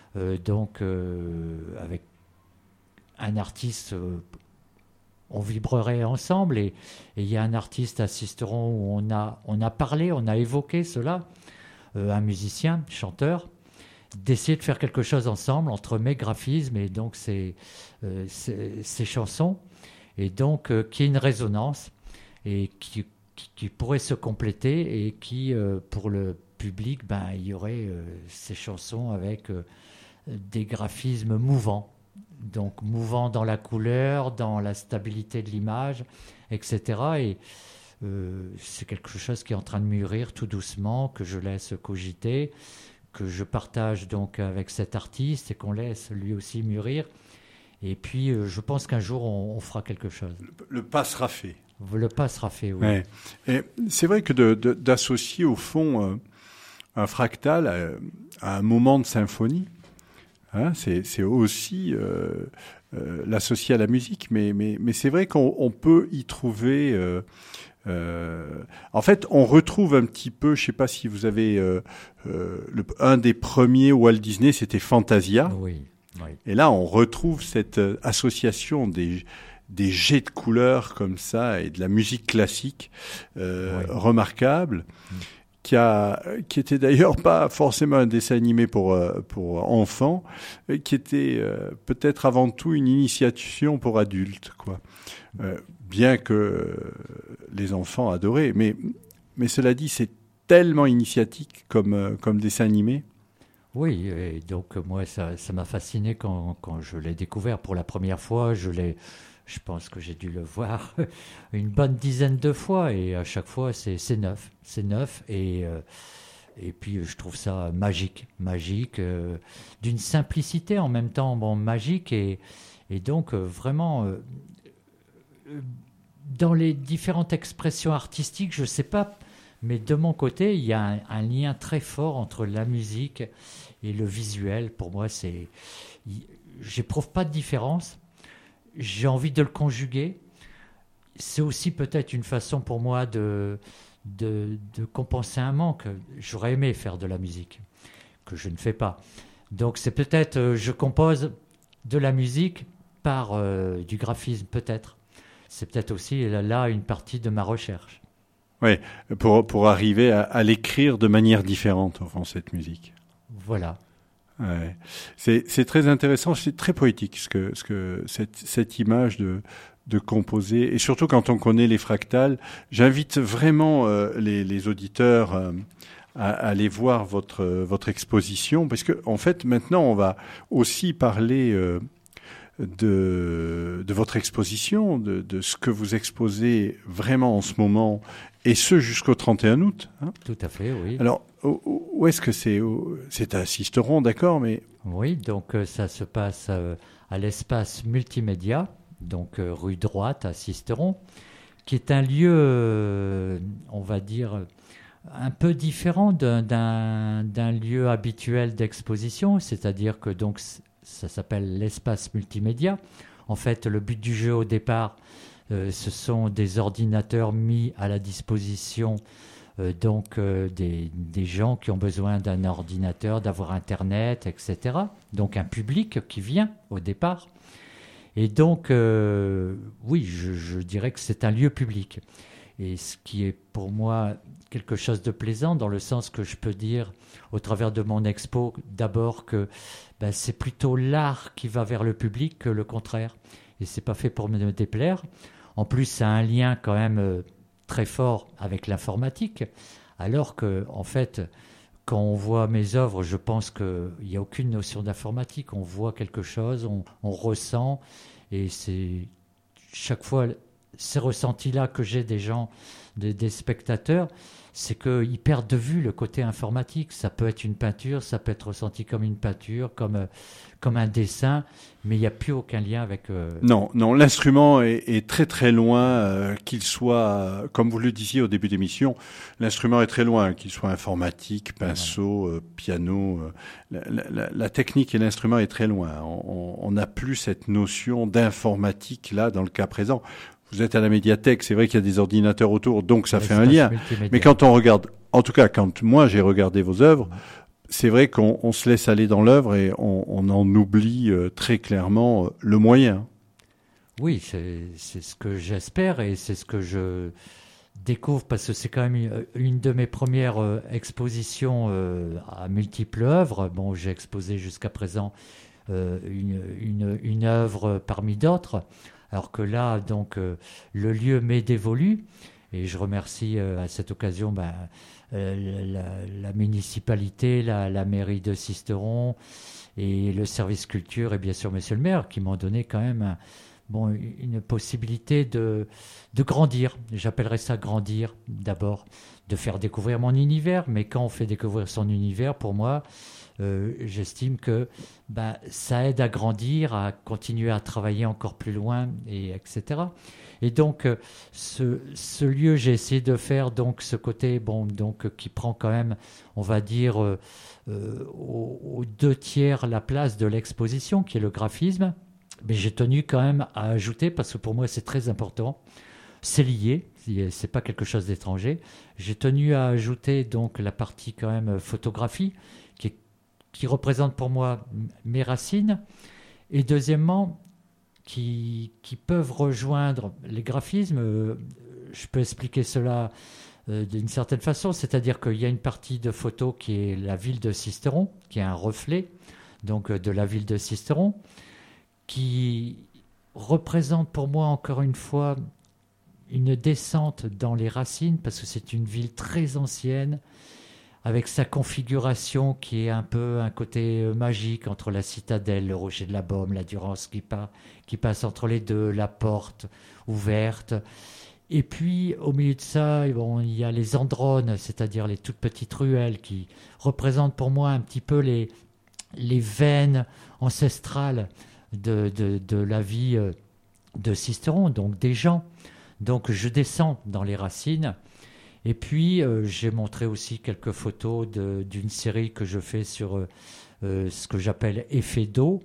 Speaker 2: avec un artiste, on vibrerait ensemble, et il y a un artiste assistant où on a parlé, on a évoqué cela, un musicien, chanteur, d'essayer de faire quelque chose ensemble entre mes graphismes et donc ces chansons, et donc qui ait une résonance et qui pourrait se compléter, et qui, pour le public, il y aurait ces chansons avec des graphismes mouvants. Donc mouvants dans la couleur, dans la stabilité de l'image, etc. Et c'est quelque chose qui est en train de mûrir tout doucement, que je laisse cogiter, que je partage donc avec cet artiste et qu'on laisse lui aussi mûrir. Et puis je pense qu'un jour on fera quelque chose.
Speaker 1: Le pas sera fait.
Speaker 2: Le pas sera fait, oui.
Speaker 1: Ouais. Et c'est vrai que d'associer au fond un fractal à un moment de symphonie, hein, c'est aussi l'associer à la musique, mais c'est vrai qu'on peut y trouver. En fait, on retrouve un petit peu, je ne sais pas si vous avez un des premiers Walt Disney, c'était Fantasia.
Speaker 2: Oui. Oui.
Speaker 1: Et là, on retrouve cette association des jets de couleurs comme ça et de la musique classique remarquable, qui était d'ailleurs pas forcément un dessin animé pour enfants, qui était peut-être avant tout une initiation pour adultes, quoi. Bien que les enfants adoraient, mais cela dit, c'est tellement initiatique comme dessin animé.
Speaker 2: Oui, et donc moi ça m'a fasciné quand je l'ai découvert pour la première fois. Je pense que j'ai dû le voir une bonne dizaine de fois, et à chaque fois c'est neuf, et puis je trouve ça magique, d'une simplicité en même temps, magique, et donc vraiment dans les différentes expressions artistiques, je sais pas. Mais de mon côté, il y a un lien très fort entre la musique et le visuel. Pour moi, j'éprouve pas de différence. J'ai envie de le conjuguer. C'est aussi peut-être une façon pour moi de compenser un manque. J'aurais aimé faire de la musique, que je ne fais pas. Donc c'est peut-être, je compose de la musique par du graphisme, peut-être. C'est peut-être aussi là une partie de ma recherche.
Speaker 1: Oui, pour arriver à l'écrire de manière différente, enfin, cette musique.
Speaker 2: Voilà.
Speaker 1: Ouais. C'est très intéressant, c'est très poétique cette image de composer, et surtout quand on connaît les fractales. J'invite vraiment les auditeurs aller voir votre exposition, parce que en fait maintenant on va aussi parler de votre exposition, de ce que vous exposez vraiment en ce moment, et ce jusqu'au 31 août. Hein.
Speaker 2: Tout à fait, oui.
Speaker 1: Alors, où est-ce que c'est? C'est à Sisteron, d'accord, mais...
Speaker 2: Oui, donc ça se passe à l'espace multimédia, donc rue Droite à Sisteron, qui est un lieu, on va dire, un peu différent d'un lieu habituel d'exposition, c'est-à-dire que donc ça s'appelle l'espace multimédia. En fait, le but du jeu au départ, ce sont des ordinateurs mis à la disposition des gens qui ont besoin d'un ordinateur, d'avoir Internet, etc. Donc un public qui vient au départ. Et donc, oui, je dirais que c'est un lieu public. Et ce qui est pour moi quelque chose de plaisant, dans le sens que je peux dire, au travers de mon expo, d'abord que c'est plutôt l'art qui va vers le public que le contraire. Et c'est pas fait pour me déplaire. En plus, ça a un lien quand même très fort avec l'informatique, alors que, en fait, quand on voit mes œuvres, je pense qu'il n'y a aucune notion d'informatique. On voit quelque chose, on ressent, et c'est chaque fois ces ressentis-là que j'ai des gens, des spectateurs, c'est qu'ils perdent de vue le côté informatique. Ça peut être une peinture, ça peut être ressenti comme une peinture, comme un dessin, mais il n'y a plus aucun lien avec...
Speaker 1: Non, l'instrument est très très loin, qu'il soit, comme vous le disiez au début d'émission, l'instrument est très loin, qu'il soit informatique, pinceau, piano, la technique et l'instrument est très loin. On n'a plus cette notion d'informatique là, dans le cas présent. Vous êtes à la médiathèque, c'est vrai qu'il y a des ordinateurs autour, donc ça fait un lien. Mais quand on regarde, en tout cas quand moi j'ai regardé vos œuvres, c'est vrai qu'on se laisse aller dans l'œuvre et on en oublie très clairement le moyen.
Speaker 2: Oui, c'est ce que j'espère et c'est ce que je découvre, parce que c'est quand même une de mes premières expositions à multiples œuvres. Bon, j'ai exposé jusqu'à présent une œuvre parmi d'autres. Alors que là, donc, le lieu m'est dévolu, et je remercie à cette occasion la municipalité, la mairie de Sisteron et le service culture et bien sûr monsieur le maire qui m'ont donné quand même une possibilité de grandir. J'appellerais ça grandir d'abord, de faire découvrir mon univers, mais quand on fait découvrir son univers, pour moi, j'estime que ça aide à grandir, à continuer à travailler encore plus loin, etc. Et donc, ce lieu, j'ai essayé de faire donc ce côté qui prend quand même, on va dire, aux 2/3 la place de l'exposition, qui est le graphisme. Mais j'ai tenu quand même à ajouter, parce que pour moi c'est très important, c'est lié, c'est pas quelque chose d'étranger. J'ai tenu à ajouter donc la partie quand même photographie, qui représente pour moi mes racines, et deuxièmement, qui peuvent rejoindre les graphismes. Je peux expliquer cela d'une certaine façon, c'est-à-dire qu'il y a une partie de photo qui est la ville de Sisteron, qui est un reflet donc, de la ville de Sisteron, qui représente pour moi encore une fois une descente dans les racines, parce que c'est une ville très ancienne, avec sa configuration qui est un peu un côté magique entre la citadelle, le rocher de la Baume, la Durance qui passe entre les deux, la porte ouverte. Et puis au milieu de ça, il y a les andrones, c'est-à-dire les toutes petites ruelles qui représentent pour moi un petit peu les veines ancestrales de la vie de Sisteron, donc des gens. Donc je descends dans les racines. Et puis, j'ai montré aussi quelques photos d'une série que je fais sur ce que j'appelle effet d'eau.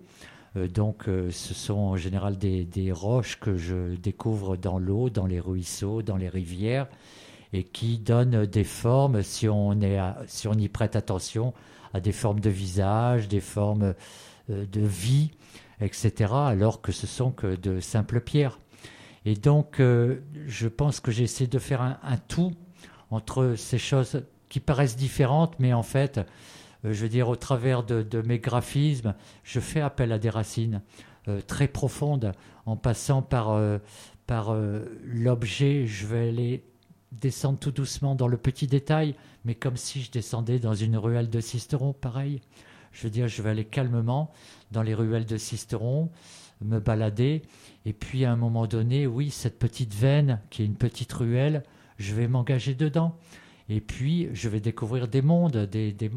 Speaker 2: Ce sont en général des roches que je découvre dans l'eau, dans les ruisseaux, dans les rivières, et qui donnent des formes, si on y prête attention, à des formes de visage, des formes de vie, etc., alors que ce sont que de simples pierres. Et donc, je pense que j'ai essayé de faire un tout entre ces choses qui paraissent différentes, mais en fait, je veux dire, au travers de mes graphismes, je fais appel à des racines très profondes, en passant par l'objet. Je vais aller descendre tout doucement dans le petit détail, mais comme si je descendais dans une ruelle de Sisteron, pareil. Je veux dire, je vais aller calmement dans les ruelles de Sisteron, me balader, et puis à un moment donné, oui, cette petite veine qui est une petite ruelle, je vais m'engager dedans. Et puis, je vais découvrir des mondes, des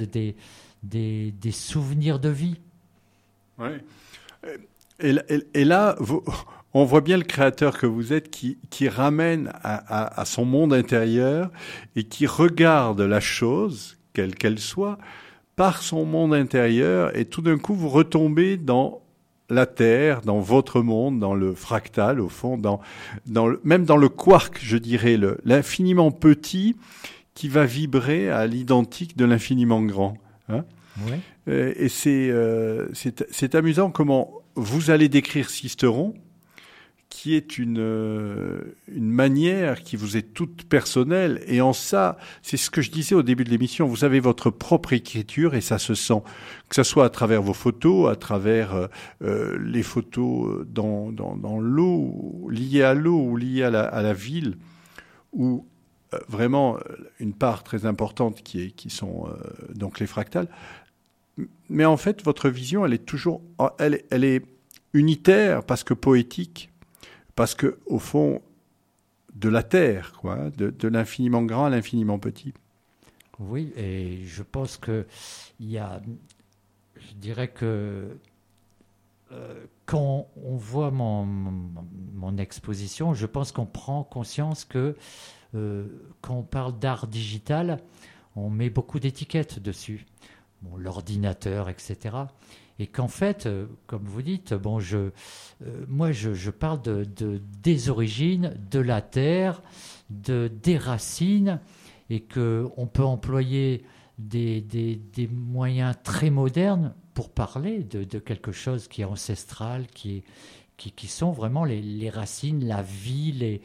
Speaker 2: souvenirs de vie.
Speaker 1: Oui. Et là, on voit bien le créateur que vous êtes qui ramène à son monde intérieur et qui regarde la chose, quelle qu'elle soit, par son monde intérieur. Et tout d'un coup, vous retombez dans la Terre, dans votre monde, dans le fractal, au fond, même dans le quark, je dirais, l'infiniment petit qui va vibrer à l'identique de l'infiniment grand. Hein?
Speaker 2: Ouais.
Speaker 1: Et c'est amusant comment vous allez décrire Sisteron, qui est une manière qui vous est toute personnelle. Et en ça, c'est ce que je disais au début de l'émission, vous avez votre propre écriture et ça se sent. Que ce soit à travers vos photos, à travers les photos dans l'eau, liées à l'eau ou liées à la ville, ou vraiment une part très importante qui sont donc les fractales. Mais en fait, votre vision, elle est toujours, elle est unitaire parce que poétique, parce que au fond, de la terre, quoi, de l'infiniment grand à l'infiniment petit.
Speaker 2: Oui, et je pense que je dirais que quand on voit mon exposition, je pense qu'on prend conscience que quand on parle d'art digital, on met beaucoup d'étiquettes dessus. Bon, l'ordinateur, etc. Et qu'en fait, comme vous dites, moi je parle des origines, de la terre, des racines, et qu'on peut employer des moyens très modernes pour parler de quelque chose qui est ancestral, qui sont vraiment les racines, la vie,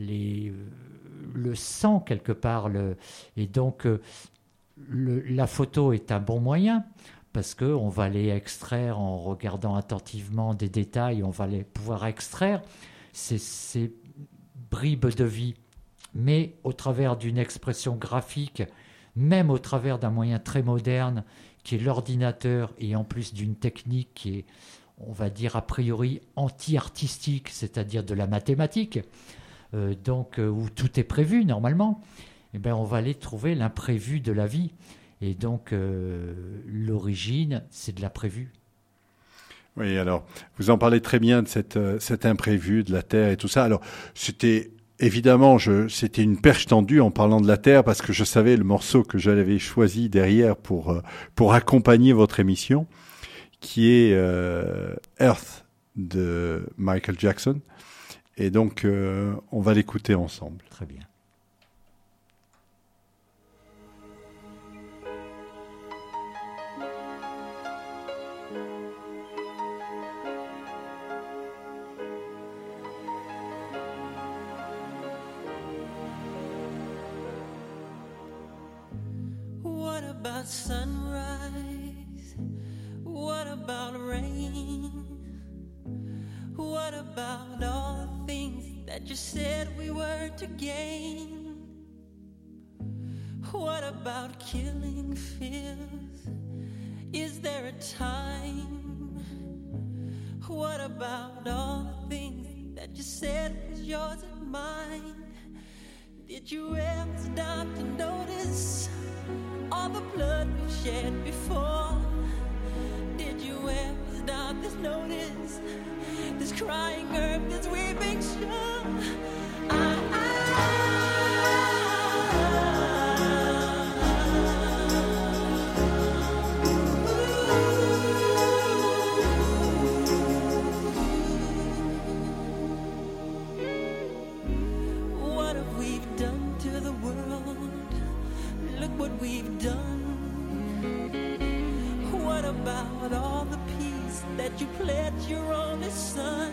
Speaker 2: le sang quelque part. Et donc, la photo est un bon moyen parce qu'on va les extraire en regardant attentivement des détails, on va pouvoir extraire ces bribes de vie, mais au travers d'une expression graphique, même au travers d'un moyen très moderne qui est l'ordinateur et en plus d'une technique qui est, on va dire a priori anti-artistique, c'est-à-dire de la mathématique, où tout est prévu normalement. Eh bien, on va aller trouver l'imprévu de la vie. Et donc, l'origine, c'est de l'imprévu.
Speaker 1: Oui, alors, vous en parlez très bien de cet imprévu de la Terre et tout ça. Alors, c'était c'était une perche tendue en parlant de la Terre parce que je savais le morceau que j'avais choisi derrière pour accompagner votre émission, qui est Earth de Michael Jackson. Et donc, on va l'écouter ensemble.
Speaker 2: Très bien.
Speaker 4: Sunrise, what about rain? What about all the things that you said we were to gain? What about killing fears? Is there a time? What about all the things that you said was yours and mine? Did you ever stop to notice all the blood we've shed before? Did you ever stop to notice this crying earth, this weeping shore? What have we done to the world? Look what we've done. What about all the peace that you pledged your only son?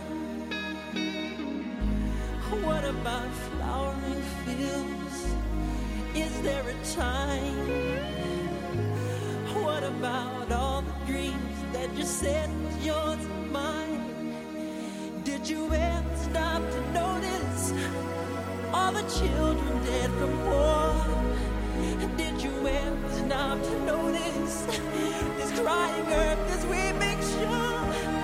Speaker 4: What about flowering fields? Is there a time? What about all the dreams that you said was yours and mine? Did you ever stop to notice all the children dead from war. Did you ever stop to notice this crying earth, this weeping shore?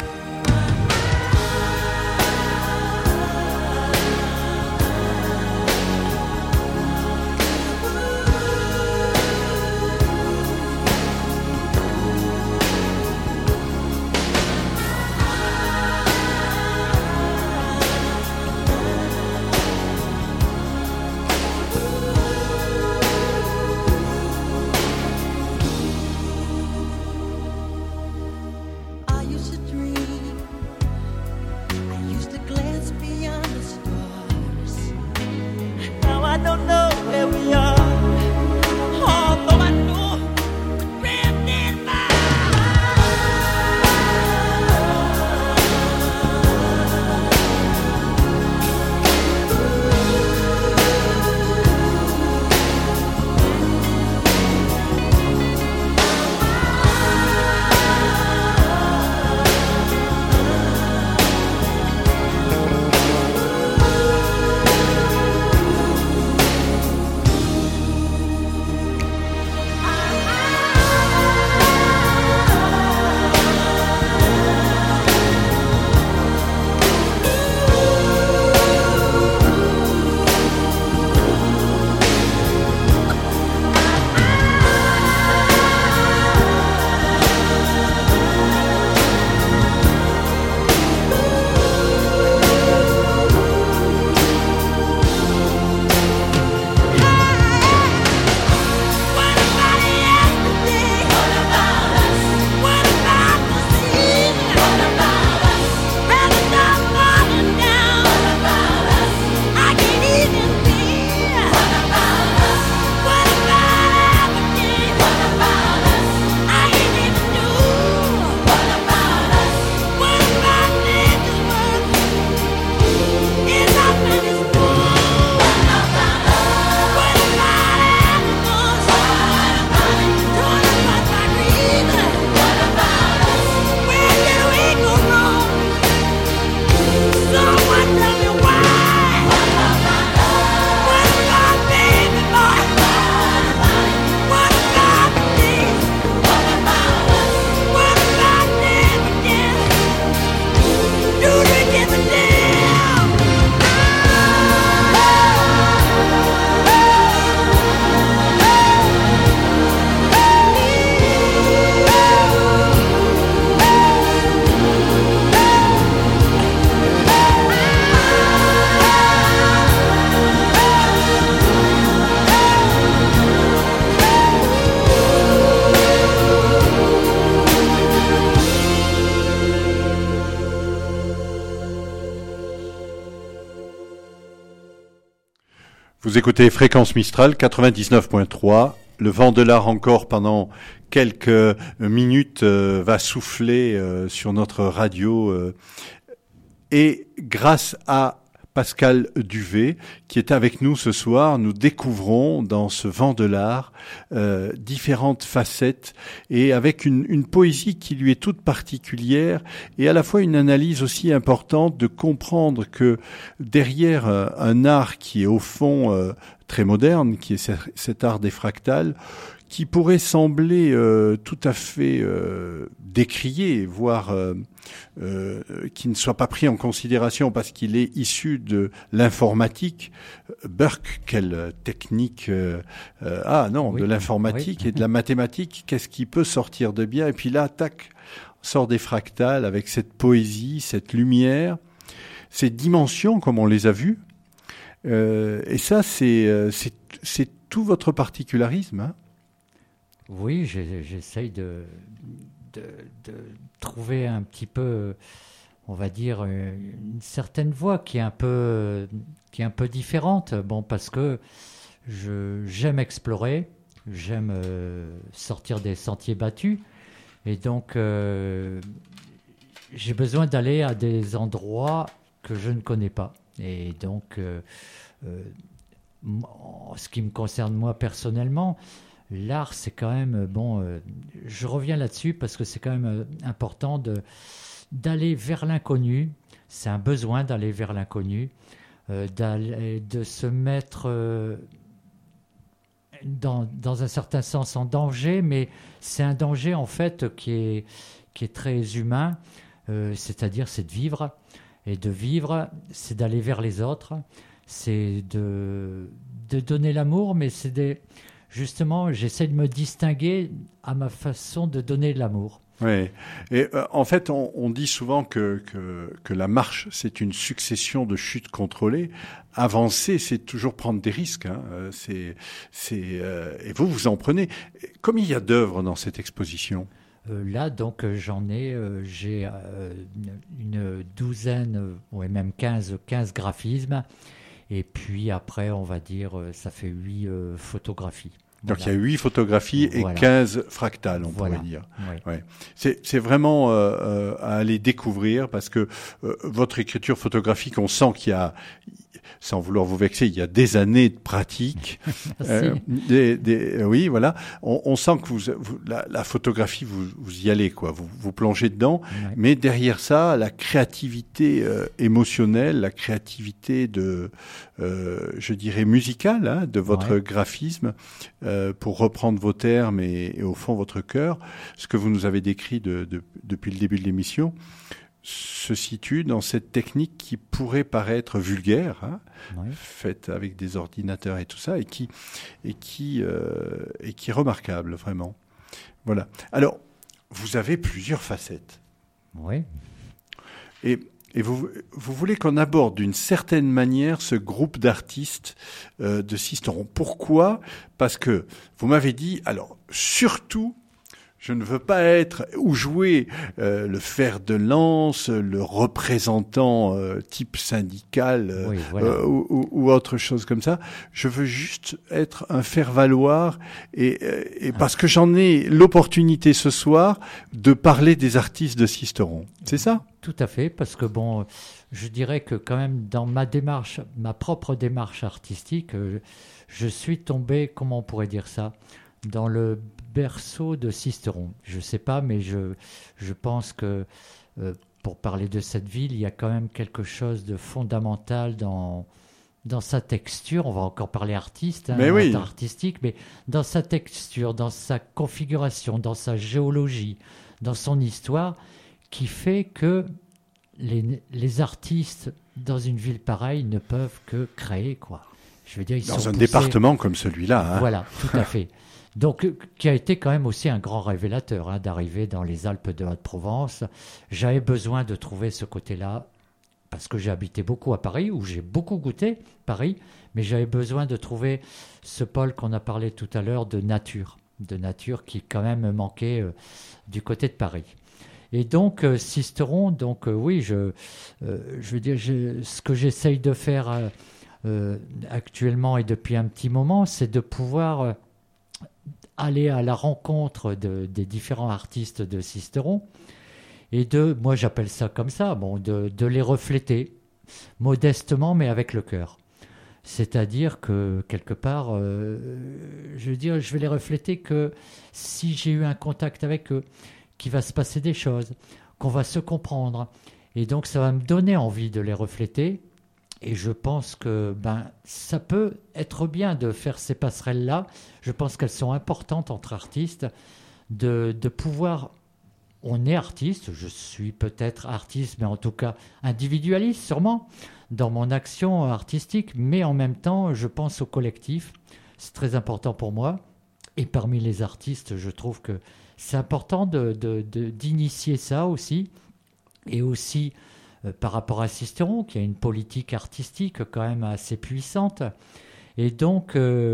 Speaker 1: Vous écoutez Fréquence Mistral 99.3. Le vent de l'art encore pendant quelques minutes va souffler sur notre radio. Et grâce à Pascal Duvet, qui est avec nous ce soir, nous découvrons dans ce vent de l'art différentes facettes et avec une poésie qui lui est toute particulière et à la fois une analyse aussi importante de comprendre que derrière un art qui est au fond très moderne, qui est cet art des fractales, qui pourrait sembler tout à fait décrié, voire qui ne soit pas pris en considération parce qu'il est issu de l'informatique. Burke, quelle technique de l'informatique et de la mathématique, qu'est-ce qui peut sortir de bien? Et puis là, tac, sort des fractales avec cette poésie, cette lumière, ces dimensions comme on les a vues. Et ça, c'est tout votre particularisme, hein?
Speaker 2: Oui, j'essaye de trouver un petit peu, on va dire, une certaine voie qui est un peu différente. Bon, parce que j'aime explorer, j'aime sortir des sentiers battus, et donc j'ai besoin d'aller à des endroits que je ne connais pas. Et donc, en ce qui me concerne moi personnellement, l'art, c'est quand même, je reviens là-dessus parce que c'est quand même important d'aller vers l'inconnu. C'est un besoin d'aller vers l'inconnu. de se mettre dans un certain sens en danger, mais c'est un danger en fait qui est très humain, c'est-à-dire c'est de vivre, et de vivre c'est d'aller vers les autres, c'est de donner l'amour, mais justement j'essaie de me distinguer à ma façon de donner de l'amour.
Speaker 1: Oui, et en fait, on dit souvent que la marche, c'est une succession de chutes contrôlées. Avancer, c'est toujours prendre des risques. Hein. Et vous en prenez. Combien il y a d'œuvres dans cette exposition ?
Speaker 2: Là, donc, j'ai une douzaine, ouais, même 15 graphismes. Et puis après, on va dire, ça fait 8 photographies.
Speaker 1: Donc
Speaker 2: Voilà.
Speaker 1: il y a 8 photographies et 15 fractales, on pourrait dire.
Speaker 2: Oui.
Speaker 1: Ouais. C'est vraiment à aller découvrir parce que votre écriture photographique, on sent qu'il y a, sans vouloir vous vexer, il y a des années de pratique. Oui, voilà. On sent que la photographie, vous y allez, quoi. Vous plongez dedans. Ouais. Mais derrière ça, la créativité émotionnelle, la créativité je dirais musicale, hein, de votre graphisme, pour reprendre vos termes et au fond votre cœur, ce que vous nous avez décrit depuis le début de l'émission, se situe dans cette technique qui pourrait paraître vulgaire, hein, faite avec des ordinateurs et tout ça, et qui est remarquable, vraiment. Voilà. Alors, vous avez plusieurs facettes.
Speaker 2: Oui.
Speaker 1: Et vous voulez qu'on aborde d'une certaine manière ce groupe d'artistes de Sisteron. Pourquoi ? Parce que vous m'avez dit, alors, surtout, je ne veux pas être ou jouer le fer de lance, le représentant type syndical ou autre chose comme ça. Je veux juste être un faire-valoir et parce que j'en ai l'opportunité ce soir de parler des artistes de Sisteron. C'est ça ?
Speaker 2: Tout à fait, parce que bon, je dirais que quand même dans ma propre démarche artistique, je suis tombé, comment on pourrait dire ça, dans le berceau de Sisteron. Je ne sais pas, mais je pense que pour parler de cette ville, il y a quand même quelque chose de fondamental dans sa texture. On va encore parler artiste, artistique, mais dans sa texture, dans sa configuration, dans sa géologie, dans son histoire, qui fait que les artistes dans une ville pareille ne peuvent que créer, quoi. Je veux dire, ils
Speaker 1: dans
Speaker 2: sont
Speaker 1: un
Speaker 2: poussés...
Speaker 1: département comme celui-là. Hein.
Speaker 2: Voilà, tout à fait. Donc, qui a été quand même aussi un grand révélateur, d'arriver dans les Alpes de Haute-Provence. J'avais besoin de trouver ce côté-là, parce que j'ai habité beaucoup à Paris, où j'ai beaucoup goûté Paris, mais j'avais besoin de trouver ce pôle qu'on a parlé tout à l'heure de nature qui quand même me manquait du côté de Paris. Et donc, Sisteron, oui, je veux dire, ce que j'essaye de faire actuellement et depuis un petit moment, c'est de pouvoir aller à la rencontre des différents artistes de Sisteron et moi j'appelle ça comme ça, de les refléter modestement mais avec le cœur. C'est-à-dire que quelque part, je veux dire, je vais les refléter que si j'ai eu un contact avec eux, qu'il va se passer des choses, qu'on va se comprendre. Et donc ça va me donner envie de les refléter. Et je pense que ça peut être bien de faire ces passerelles-là. Je pense qu'elles sont importantes entre artistes, de pouvoir... On est artiste, je suis peut-être artiste, mais en tout cas individualiste sûrement, dans mon action artistique. Mais en même temps, je pense au collectif. C'est très important pour moi. Et parmi les artistes, je trouve que c'est important d'initier ça aussi. Et aussi... par rapport à Sisteron, qui a une politique artistique quand même assez puissante. Et donc,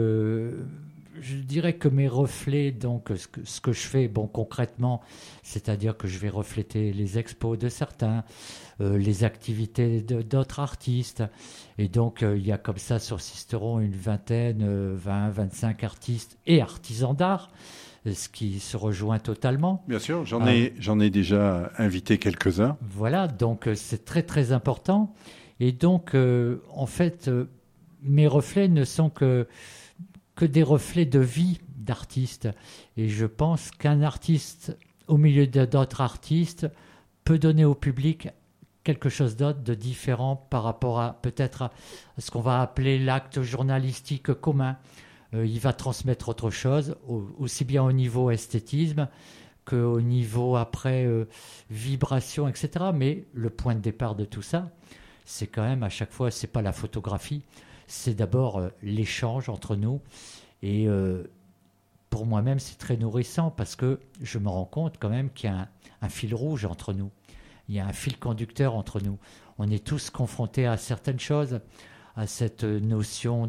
Speaker 2: je dirais que mes reflets, donc ce que je fais concrètement, c'est-à-dire que je vais refléter les expos de certains, les activités d'autres artistes. Et donc, il y a comme ça sur Sisteron une vingtaine, 25 artistes et artisans d'art, ce qui se rejoint totalement.
Speaker 1: Bien sûr, j'en ai déjà invité quelques-uns.
Speaker 2: Voilà, donc c'est très très important. Et donc, en fait, mes reflets ne sont que des reflets de vie d'artistes. Et je pense qu'un artiste, au milieu d'autres artistes, peut donner au public quelque chose d'autre, de différent par rapport à peut-être à ce qu'on va appeler l'acte journalistique commun. Il va transmettre autre chose, aussi bien au niveau esthétisme qu'au niveau après vibration, etc. Mais le point de départ de tout ça, c'est quand même à chaque fois, c'est pas la photographie, c'est d'abord l'échange entre nous. Et pour moi-même, c'est très nourrissant parce que je me rends compte quand même qu'il y a un fil rouge entre nous. Il y a un fil conducteur entre nous. On est tous confrontés à certaines choses, à cette notion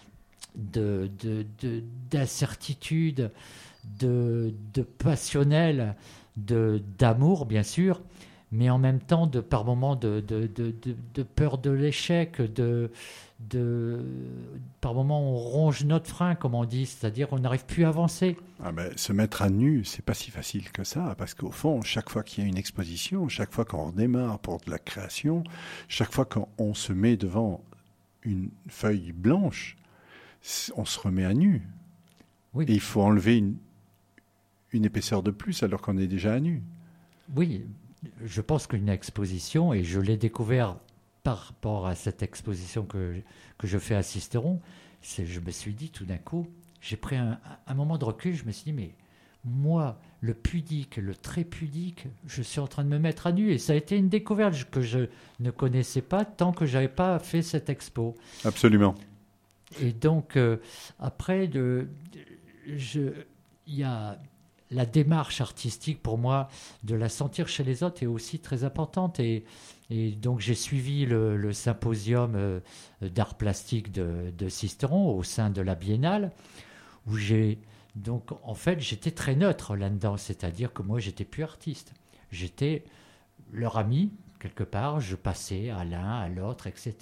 Speaker 2: d'incertitude, de passionnel, d'amour, bien sûr, mais en même temps, par moments, de peur de l'échec, par moments, on ronge notre frein, comme on dit, c'est-à-dire on n'arrive plus à avancer.
Speaker 1: Se mettre à nu, c'est pas si facile que ça, parce qu'au fond, chaque fois qu'il y a une exposition, chaque fois qu'on redémarre pour de la création, chaque fois qu'on se met devant une feuille blanche, on se remet à nu.
Speaker 2: Oui.
Speaker 1: Et il faut enlever une épaisseur de plus alors qu'on est déjà à nu.
Speaker 2: Oui, je pense qu'une exposition, et je l'ai découvert par rapport à cette exposition que je fais à Sisteron, je me suis dit tout d'un coup, j'ai pris un moment de recul, je me suis dit, mais moi, le pudique, le très pudique, je suis en train de me mettre à nu. Et ça a été une découverte que je ne connaissais pas tant que je n'avais pas fait cette expo.
Speaker 1: Absolument.
Speaker 2: Et donc, après, il y a la démarche artistique, pour moi, de la sentir chez les autres est aussi très importante. Et donc, j'ai suivi le symposium d'art plastique de Sisteron au sein de la Biennale, où donc, en fait, j'étais très neutre là-dedans. C'est-à-dire que moi, j'étais plus artiste. J'étais leur ami, quelque part. Je passais à l'un, à l'autre, etc.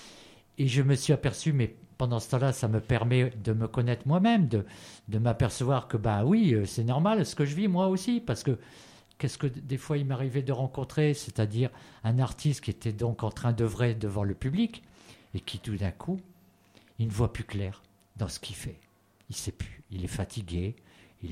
Speaker 2: Et je me suis aperçu, mais pendant ce temps-là, ça me permet de me connaître moi-même, de m'apercevoir que, oui, c'est normal ce que je vis moi aussi, parce que qu'est-ce que des fois il m'arrivait de rencontrer, c'est-à-dire un artiste qui était donc en train d'œuvrer devant le public et qui tout d'un coup, il ne voit plus clair dans ce qu'il fait. Il ne sait plus, il est fatigué, il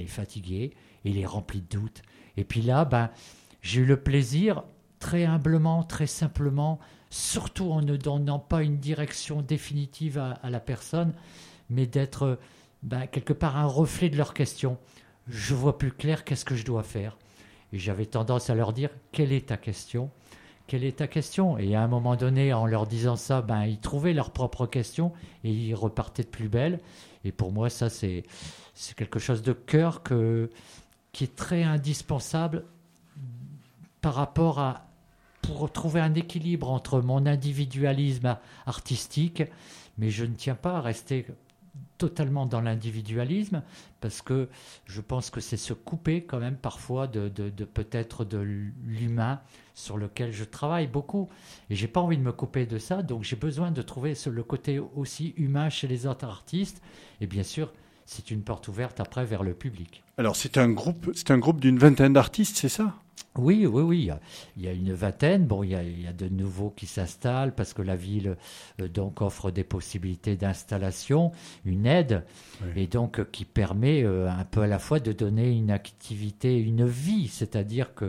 Speaker 2: est rempli de doutes. Et puis là, j'ai eu le plaisir, très humblement, très simplement, surtout en ne donnant pas une direction définitive à la personne, mais d'être quelque part un reflet de leurs questions. Je vois plus clair, qu'est-ce que je dois faire? Et j'avais tendance à leur dire, quelle est ta question? Quelle est ta question? Et à un moment donné, en leur disant ça, ils trouvaient leur propre question et ils repartaient de plus belle. Et pour moi, ça, c'est quelque chose de cœur qui est très indispensable par rapport pour trouver un équilibre entre mon individualisme artistique, mais je ne tiens pas à rester totalement dans l'individualisme, parce que je pense que c'est se couper quand même parfois de peut-être de l'humain sur lequel je travaille beaucoup. Et j'ai pas envie de me couper de ça, donc j'ai besoin de trouver le côté aussi humain chez les autres artistes. Et bien sûr, c'est une porte ouverte après vers le public. Alors
Speaker 1: c'est un groupe d'une vingtaine d'artistes, c'est ça ?
Speaker 2: Oui. Il y a une vingtaine. Bon, il y a de nouveaux qui s'installent parce que la ville donc offre des possibilités d'installation, une aide, oui. Et donc qui permet un peu à la fois de donner une activité, une vie, c'est-à-dire que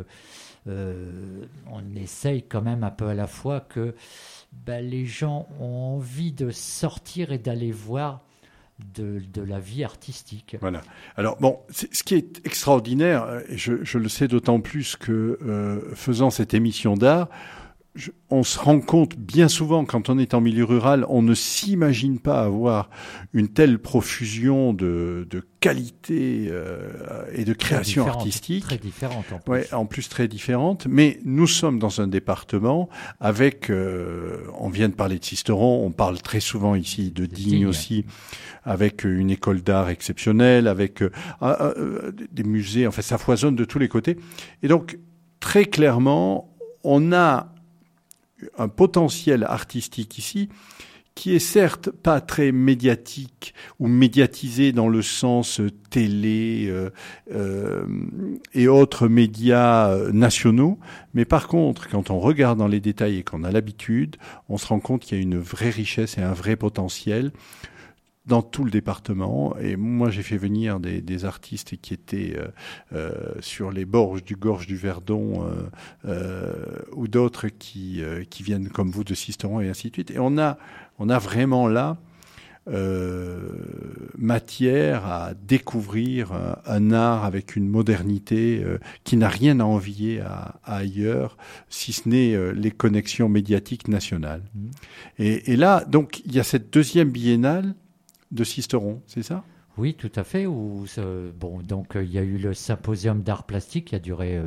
Speaker 2: on essaye quand même un peu à la fois que les gens ont envie de sortir et d'aller voir de la vie artistique.
Speaker 1: Voilà. Alors ce qui est extraordinaire, et je le sais d'autant plus que faisant cette émission d'art, on se rend compte bien souvent quand on est en milieu rural, on ne s'imagine pas avoir une telle profusion de qualité et de création artistique.
Speaker 2: Très différente en plus.
Speaker 1: Ouais, en plus très différente. Mais nous sommes dans un département avec, on vient de parler de Sisteron, on parle très souvent ici de Digne aussi, avec une école d'art exceptionnelle, avec des musées, enfin ça foisonne de tous les côtés. Et donc, très clairement, on a un potentiel artistique ici qui est certes pas très médiatique ou médiatisé dans le sens télé et autres médias nationaux, mais par contre, quand on regarde dans les détails et qu'on a l'habitude, on se rend compte qu'il y a une vraie richesse et un vrai potentiel dans tout le département. Et moi, j'ai fait venir des artistes qui étaient sur les gorges du Verdon ou d'autres qui viennent comme vous de Sisteron et ainsi de suite. Et on a vraiment là matière à découvrir un art avec une modernité qui n'a rien à envier à ailleurs, si ce n'est les connexions médiatiques nationales. Et là, donc, il y a cette deuxième biennale de Sisteron, c'est ça ?
Speaker 2: Oui, tout à fait. Donc il y a eu le symposium d'art plastique qui a duré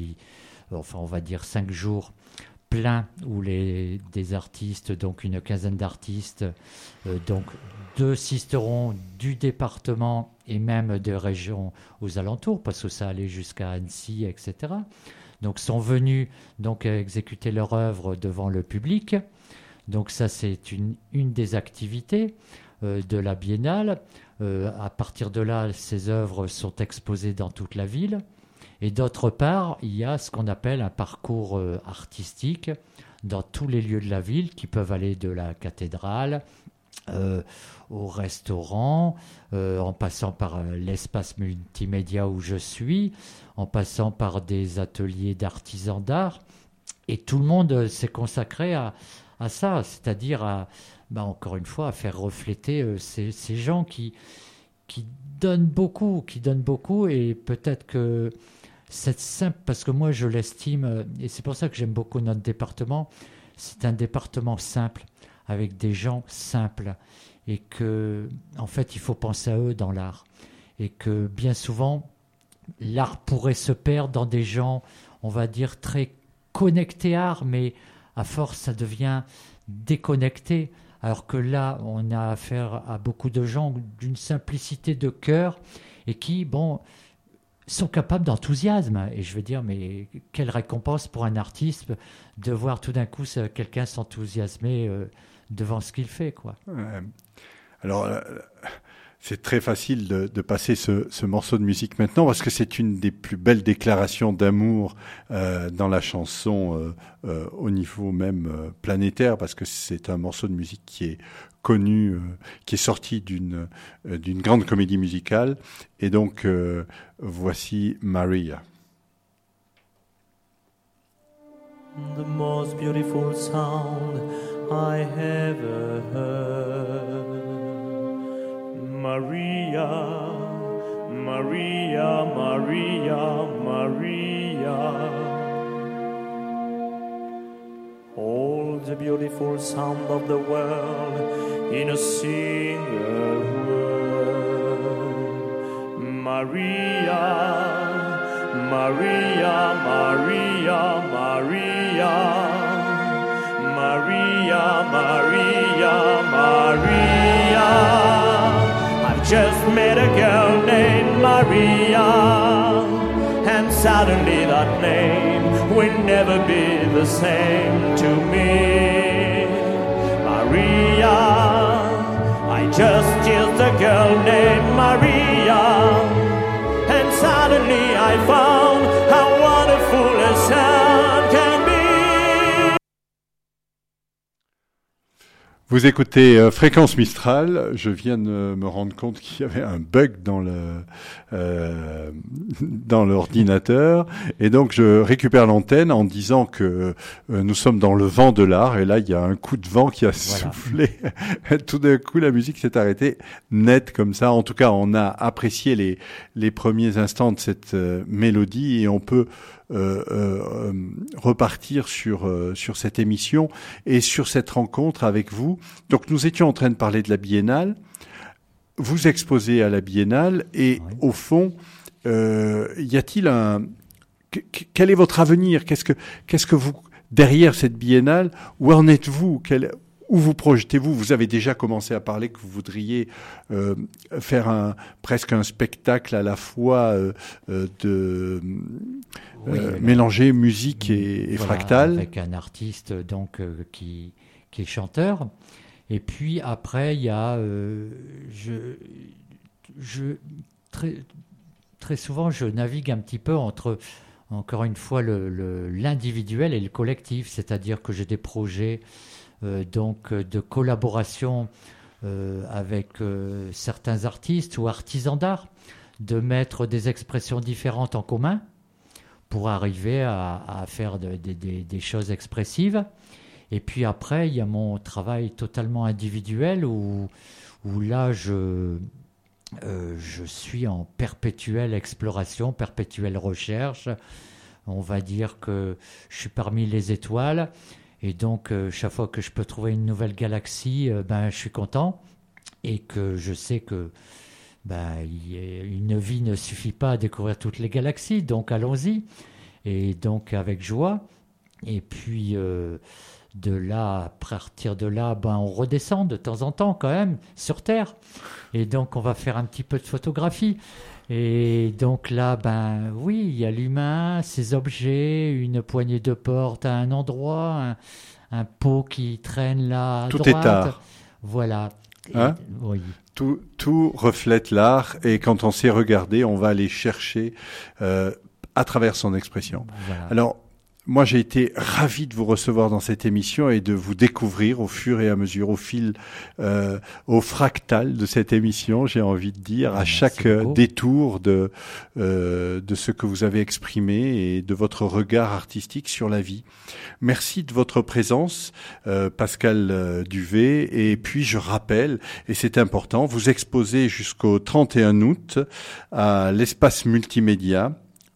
Speaker 2: 5 jours pleins, où des artistes, donc une quinzaine d'artistes, donc de Sisteron, du département et même des régions aux alentours, parce que ça allait jusqu'à Annecy, etc. Donc sont venus donc exécuter leur œuvre devant le public. Donc ça, c'est une des activités de la biennale. À partir de là, ces œuvres sont exposées dans toute la ville. Et d'autre part, il y a ce qu'on appelle un parcours artistique dans tous les lieux de la ville, qui peuvent aller de la cathédrale au restaurant, en passant par l'espace multimédia où je suis, en passant par des ateliers d'artisans d'art. Et tout le monde s'est consacré à ça, c'est-à-dire encore une fois, à faire refléter ces gens qui donnent beaucoup, et peut-être que c'est simple, parce que moi je l'estime, et c'est pour ça que j'aime beaucoup notre département, c'est un département simple, avec des gens simples, et que en fait il faut penser à eux dans l'art, et que bien souvent l'art pourrait se perdre dans des gens, on va dire, très connectés art, mais à force ça devient déconnecté. Alors que là, on a affaire à beaucoup de gens d'une simplicité de cœur et qui, sont capables d'enthousiasme. Et je veux dire, mais quelle récompense pour un artiste de voir tout d'un coup quelqu'un s'enthousiasmer devant ce qu'il fait, quoi.
Speaker 1: Alors, c'est très facile de passer ce morceau de musique maintenant, parce que c'est une des plus belles déclarations d'amour dans la chanson au niveau même planétaire, parce que c'est un morceau de musique qui est connu, qui est sorti d'une grande comédie musicale. Et donc, voici Maria.
Speaker 4: The most beautiful sound I ever heard. Maria, Maria, Maria, Maria. All the beautiful sound of the world in a single word. Maria, Maria, Maria, Maria. Maria, Maria, Maria. Just met a girl named Maria, and suddenly that name will never be the same to me. Maria, I just kissed a girl named Maria, and suddenly I found how wonderful a sound can be.
Speaker 1: Vous écoutez Fréquence Mistral. Je viens de me rendre compte qu'il y avait un bug dans l'ordinateur, et donc je récupère l'antenne en disant que nous sommes dans le vent de l'art, et là il y a un coup de vent qui a soufflé. Tout d'un coup la musique s'est arrêtée net comme ça. En tout cas, on a apprécié les premiers instants de cette mélodie, et on peut repartir sur cette émission et sur cette rencontre avec vous. Donc nous étions en train de parler de la Biennale. Vous exposez à la Biennale, et oui, au fond, y a-t-il quel est votre avenir? Qu'est-ce que vous, derrière cette Biennale, où en êtes-vous? Où vous projetez-vous? Vous avez déjà commencé à parler que vous voudriez faire presque un spectacle à la fois mélanger musique et fractal.
Speaker 2: Avec un artiste donc qui est chanteur. Et puis après, il y a très souvent, je navigue un petit peu entre, encore une fois, l'individuel et le collectif. C'est-à-dire que j'ai des projets donc de collaboration avec certains artistes ou artisans d'art, de mettre des expressions différentes en commun pour arriver à faire des choses expressives. Et puis après, il y a mon travail totalement individuel où là, je suis en perpétuelle exploration, perpétuelle recherche. On va dire que je suis parmi les étoiles. Et donc, chaque fois que je peux trouver une nouvelle galaxie, je suis content. Et que je sais que une vie ne suffit pas à découvrir toutes les galaxies. Donc, allons-y. Et donc, avec joie. Et puis, de là, à partir de là, on redescend de temps en temps quand même sur Terre. Et donc, on va faire un petit peu de photographie. Et donc là, oui, il y a l'humain, ses objets, une poignée de porte à un endroit, un pot qui traîne là à
Speaker 1: Tout
Speaker 2: droite.
Speaker 1: Est art.
Speaker 2: Voilà.
Speaker 1: Hein?
Speaker 2: Oui.
Speaker 1: Tout reflète l'art, et quand on sait regarder, on va aller chercher à travers son expression.
Speaker 2: Voilà.
Speaker 1: Alors, moi, j'ai été ravi de vous recevoir dans cette émission et de vous découvrir au fur et à mesure, au fil, au fractal de cette émission, j'ai envie de dire, à chaque détour de ce que vous avez exprimé et de votre regard artistique sur la vie. Merci de votre présence, Pascal Duvet. Et puis, je rappelle, et c'est important, vous exposez jusqu'au 31 août à l'espace multimédia,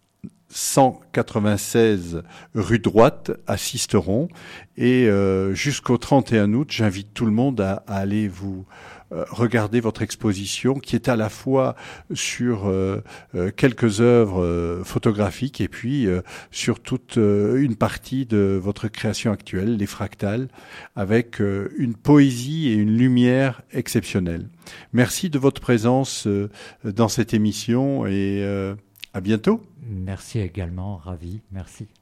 Speaker 1: 196 rue Droite à Sisteron, et jusqu'au 31 août, j'invite tout le monde à aller vous regarder votre exposition, qui est à la fois sur quelques œuvres photographiques et puis sur toute une partie de votre création actuelle, les fractales, avec une poésie et une lumière exceptionnelles. Merci de votre présence dans cette émission, et à bientôt.
Speaker 2: Merci également, ravi, merci.